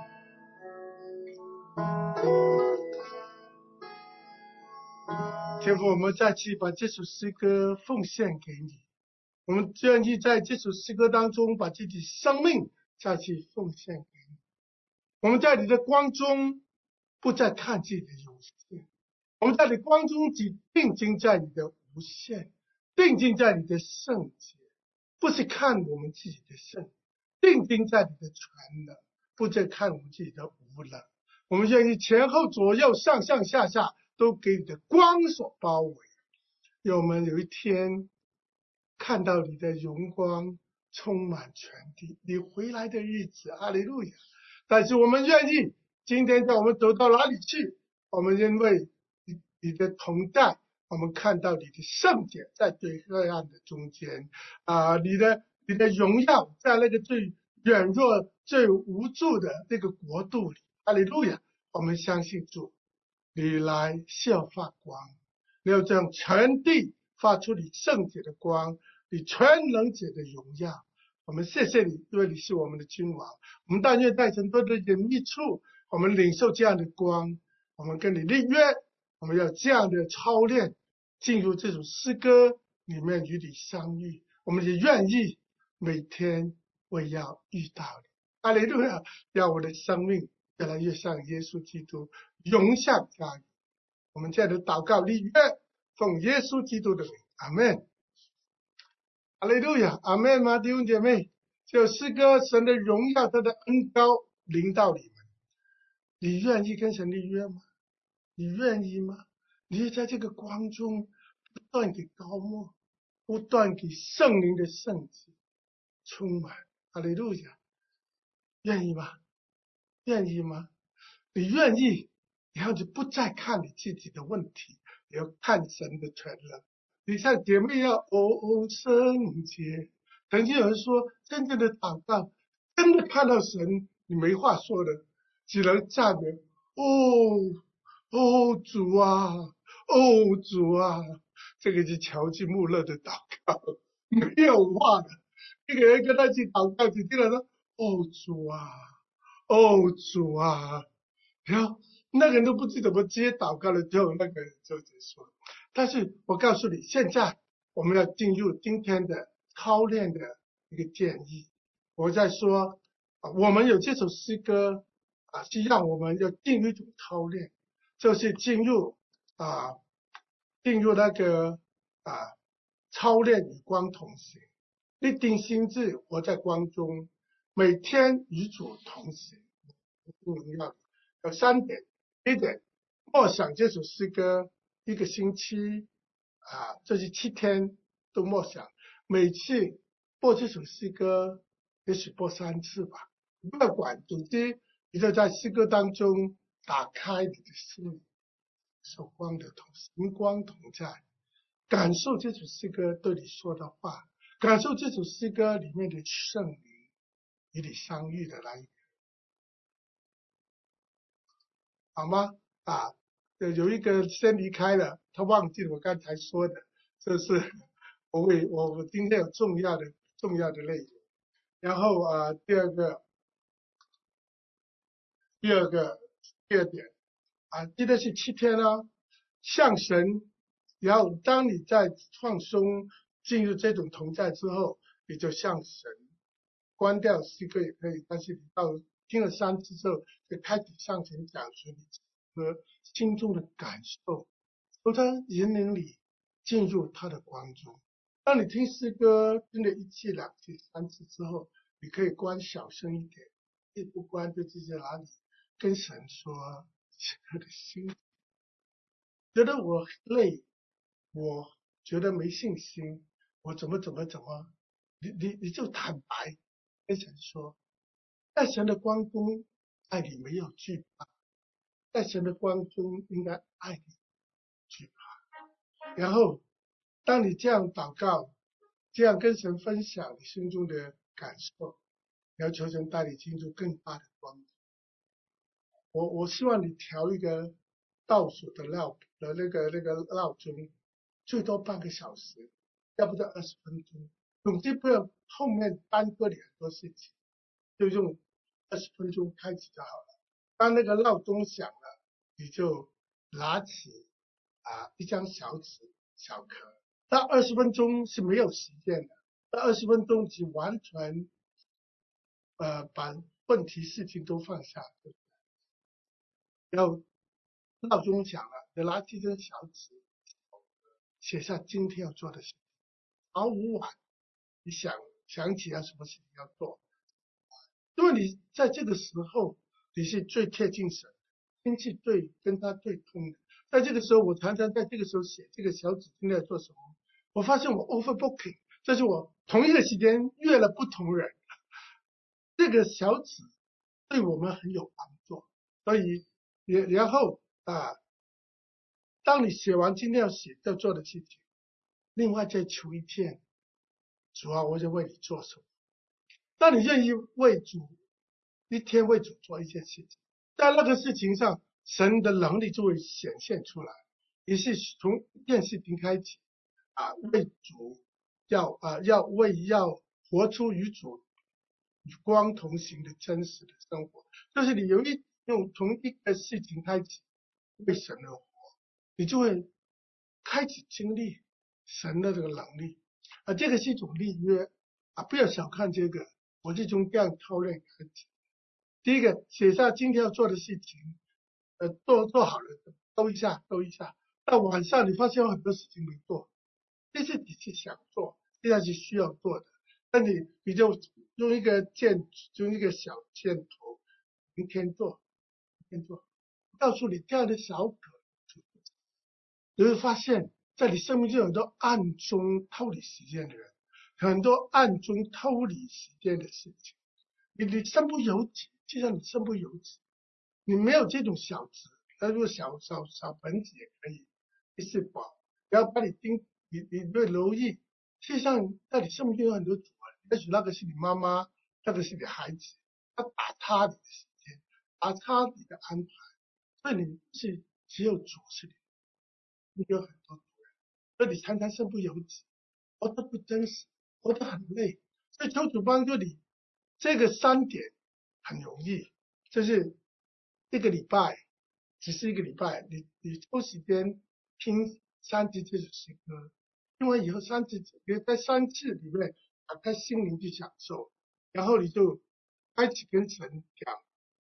天父，我们再次把这首诗歌奉献给你，我们愿意在这首诗歌当中把自己生命再次奉献给你。我们在你的光中不再看自己的有限，我们在你光中只定睛在你的无限，定睛在你的圣洁，不是看我们自己的圣，定睛在你的全能，不再看我们自己的无能。我们愿意前后左右上上下下都给你的光所包围，让我们有一天看到你的荣光充满全地，你回来的日子，哈利路亚！但是我们愿意今天在我们走到哪里去，我们因为你的同在，我们看到你的圣洁在最黑暗的中间你的荣耀在那个最软弱最无助的那个国度里，哈利路亚！我们相信主，你来效发光，你要将全地发出你圣洁的光，你全能者的荣耀。我们谢谢你，因为你是我们的君王。我们但愿在很多的隐秘处，我们领受这样的光，我们跟你立约，我们要这样的操练，进入这首诗歌里面与你相遇。我们也愿意每天为要遇到你。哈利路亚！让我的生命越来越像耶稣基督，荣向家里。我们这样的祷告立约，奉耶稣基督的名，阿们。哈利路亚，阿们吗？弟兄姐妹，这首诗歌，神的荣耀，他的恩膏临到你们。你愿意跟神立约吗？你愿意吗？你在这个光中不断给高莫，不断给圣灵的圣洁充满。哈利路亚，愿意吗？愿意吗？你愿意， 然后就不再看你自己的问题，你要看神的全能。你像姐妹要圣洁，曾经有人说，真正的祷告，真的看到神，你没话说的，只能赞美。主啊，主啊，这个是乔治穆勒的祷告，没有话的。一个人跟他去祷告，只听到说主啊，主啊，然后那个人都不知怎么接祷告了，之后那个人就结束了。但是我告诉你，现在我们要进入今天的操练的一个建议。我在说我们有这首诗歌是让我们要进入一种操练，就是进入那个操练与光同行，立定心志活在光中，每天与主同行。有3点，第一点，默想这首诗歌1个星期这是7天都默想，每次播这首诗歌也许播3次吧，不要管，总之你就在诗歌当中打开你的心，受光的同行光同在，感受这首诗歌对你说的话，感受这首诗歌里面的圣灵与你相遇的那一个，好吗？有一个先离开了，他忘记了我刚才说的，就是我今天有重要的内容。然后第二点记得是7天向神。然后当你在放松进入这种同在之后，你就向神关掉诗歌也可以，但是你到听了3次之后，就开始向神讲述你和心中的感受，从他人灵里进入他的光中。当你听诗歌听了1次、2次、3次之后，你可以关小声一点，一不关就直接哪里跟神说他的心，觉得我累，我觉得没信心，我怎么，你就坦白跟神说，在神的光中爱你没有惧怕，在神的光中应该爱你惧怕。然后当你这样祷告，这样跟神分享你心中的感受，你要求神带你进入更大的光。我希望你调一个倒数的那个闹钟，最多半个小时，要不就20分钟，总之不要后面耽搁你很多事情，就用20分钟开始就好了。当那个闹钟响了，你就拿起一张小纸小壳，那20分钟是没有时间的，那20分钟只完全把问题事情都放下。然后闹钟响了，你拿起这张小纸，写下今天要做的事情。早午晚，你想起来什么事情要做，因为你在这个时候你是最贴近神，心是跟他对通的。在这个时候，我常常在这个时候写这个小纸今天要做什么。我发现我 overbooking， 这是我同一个时间约了不同人，这个小纸对我们很有帮助。所以然后当你写完今天要做的事情，另外再求一件，主啊，我就为你做什么。当你愿意为主一天为主做一件事情，在那个事情上，神的能力就会显现出来。也是从一件事情开始为主要活出与主与光同行的真实的生活，就是你从一个事情开始为神而活，你就会开始经历神的这个能力这个是一种立约不要小看这个，我就从这样操练开始。第一个，写下今天要做的事情做好了兜一下，到晚上你发现有很多事情没做，这是你是想做，现在是需要做的，那你就用一个小箭头，明天做，告诉你这样的小可，你会发现在你生命中有很多暗中偷你时间的人，很多暗中偷你时间的事情，你身不由己，就像你身不由己，你没有这种小子如果小盆子也可以，第四宝，然后把你会留意，实际上在你生命中有很多主人，也许那个是你妈妈，那个是你孩子，他打岔你的时间，打岔你的安排，所以你是只有主是你有很多主人，所以你常常身不由己，活得不真实，活得很累，所以求主帮助你，这个3点很容易，就是一个礼拜，只是一个礼拜，你抽时间听3次这首诗歌，因为以后3次，你在3次里面打开心灵去享受，然后你就开始跟神讲，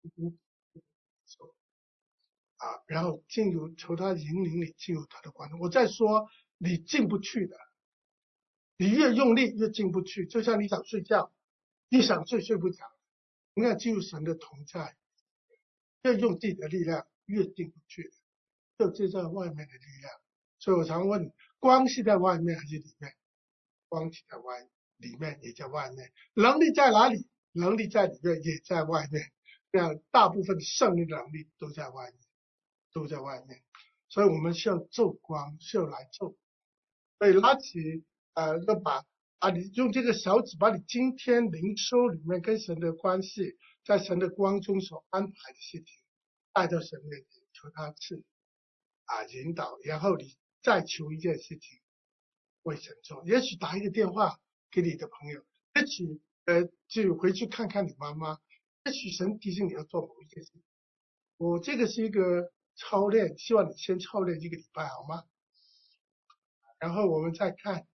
然后求他引领你进入他的光。我再说，你进不去的，你越用力越进不去，就像你想睡觉，你想睡不着，同样进入神的同在，越用自己的力量越进不去，就在外面的力量。所以我常问，光是在外面还是里面？光是在里面也在外面。能力在哪里？能力在里面也在外面。这样大部分胜利的能力都在外面，都在外面。所以我们需要奏光，需要来奏。所以拿起要把你用这个小指把你今天灵修里面跟神的关系，在神的光中所安排的事情带到神面前，求他赐引导，然后你再求一件事情为神做。也许打一个电话给你的朋友，也许就回去看看你妈妈，也许神提醒你要做某一件事情。我这个是一个操练，希望你先操练1个礼拜好吗？然后我们再看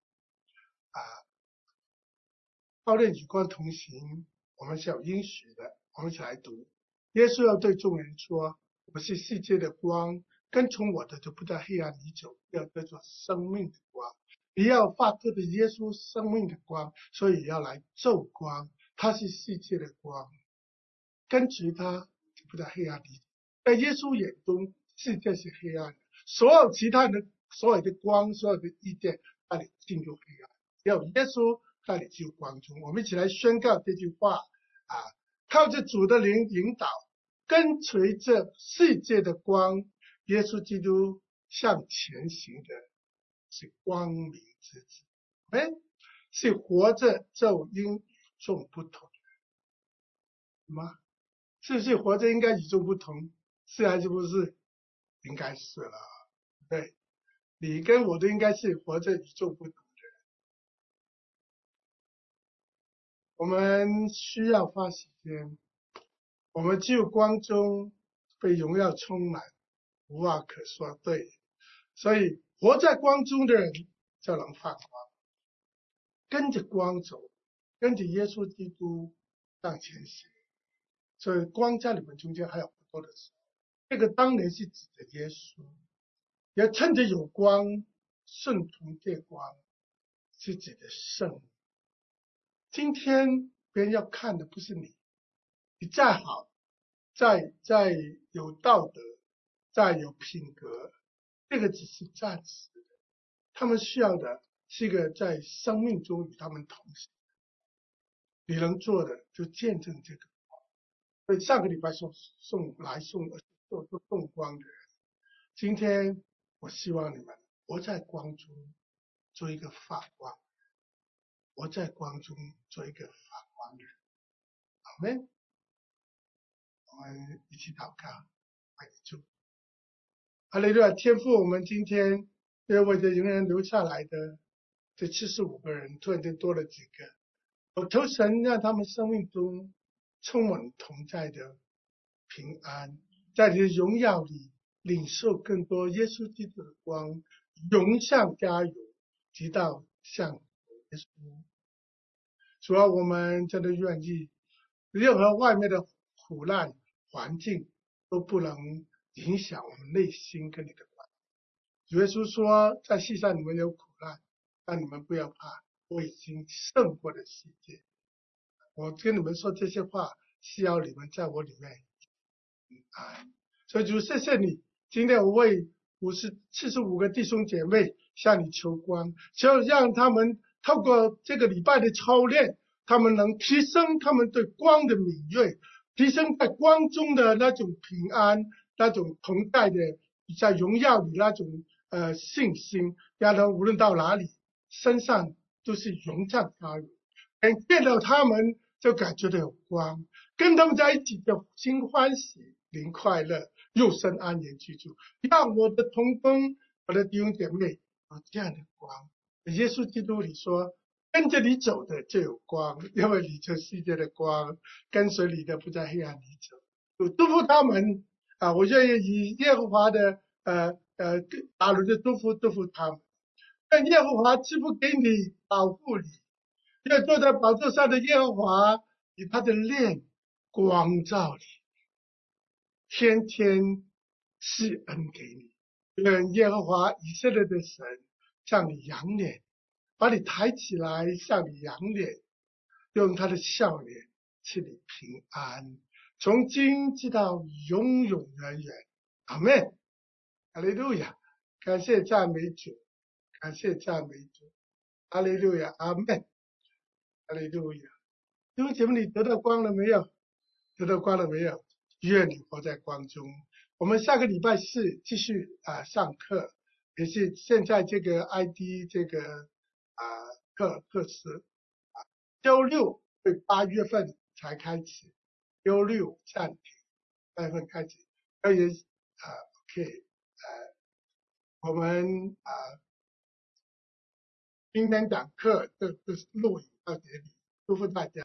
操练与光同行，我们是有应许的。我们一起来读。耶稣要对众人说，我是世界的光，跟从我的就不在黑暗里走，要得着生命的光。你要发出的耶稣生命的光，所以要来奏光，他是世界的光，跟随他就不在黑暗里走。在耶稣眼中，世界是黑暗的，所有其他的所有的光，所有的意见带你进入黑暗，只有耶稣带你进入光中。我们一起来宣告这句话靠着主的灵引导，跟随着世界的光，耶稣基督向前行的是光明之子，是活着就应与众不同的吗？是不是活着应该与众不同？是还是不是？应该是了。对，你跟我都应该是活着与众不同的人。我们需要花时间，我们只有光中被荣耀充满，无话可说。对，所以活在光中的人就能发光，跟着光走，跟着耶稣基督向前行。所以光在你们中间还有不多的时候，这个当年是指着耶稣，也趁着有光顺从这光，是指的圣灵。今天别人要看的不是你再好，再有道德，再有品格，这个只是暂时的，他们需要的是一个在生命中与他们同行。你能做的就见证这个。所以上个礼拜送光的人，今天我希望你们活在光中，做一个发光，活在光中做一个发光的人。阿们。我们一起祷告，爱主。哈利路亚！天父，我们今天因为这仍然留下来的这75个人，突然间多了几个，我求神让他们生命中充满同在的平安，在你的荣耀里领受更多耶稣基督的光，荣向加油，直到向耶稣。主要我们真的愿意，任何外面的苦难环境都不能影响我们内心跟你的关系。主耶稣说，在世上你们有苦难，但你们不要怕，我已经胜过了世界。我跟你们说这些话，是要你们在我里面平安。所以主，谢谢你，今天我为75个弟兄姐妹向你求光，求让他们透过这个礼拜的操练，他们能提升他们对光的敏锐，提升在光中的那种平安， 那种同在的在荣耀里那种信心，让人无论到哪里身上都是荣耀他人，见到他们就感觉到有光，跟他们在一起就心欢喜灵快乐，肉身安然居住。让我的同工，我的弟兄姐妹有这样的光。耶稣基督里说，跟着你走的就有光，因为你就是世界的光，跟随你的不在黑暗里走。我祝福他们啊！我愿意以耶和华的大能的祝福他们，愿耶和华赐福给你，保护你。愿坐在宝座上的耶和华以他的脸光照你，天天施恩给你。愿耶和华以色列的神向你扬脸，把你抬起来，向你扬脸，用他的笑脸赐你平安，从今直到永永远远。阿们。哈利路亚！感谢赞美主，感谢赞美主。哈利路亚！阿们。哈利路亚！弟兄姐妹，你得到光了没有？得到光了没有？愿你活在光中。我们下个礼拜四继续上课，也是现在这个 ID 这个课时周六会8月份才开始，周六暂停，8月份开始。而且OK 我们今天讲课的录影到这里，祝福大家。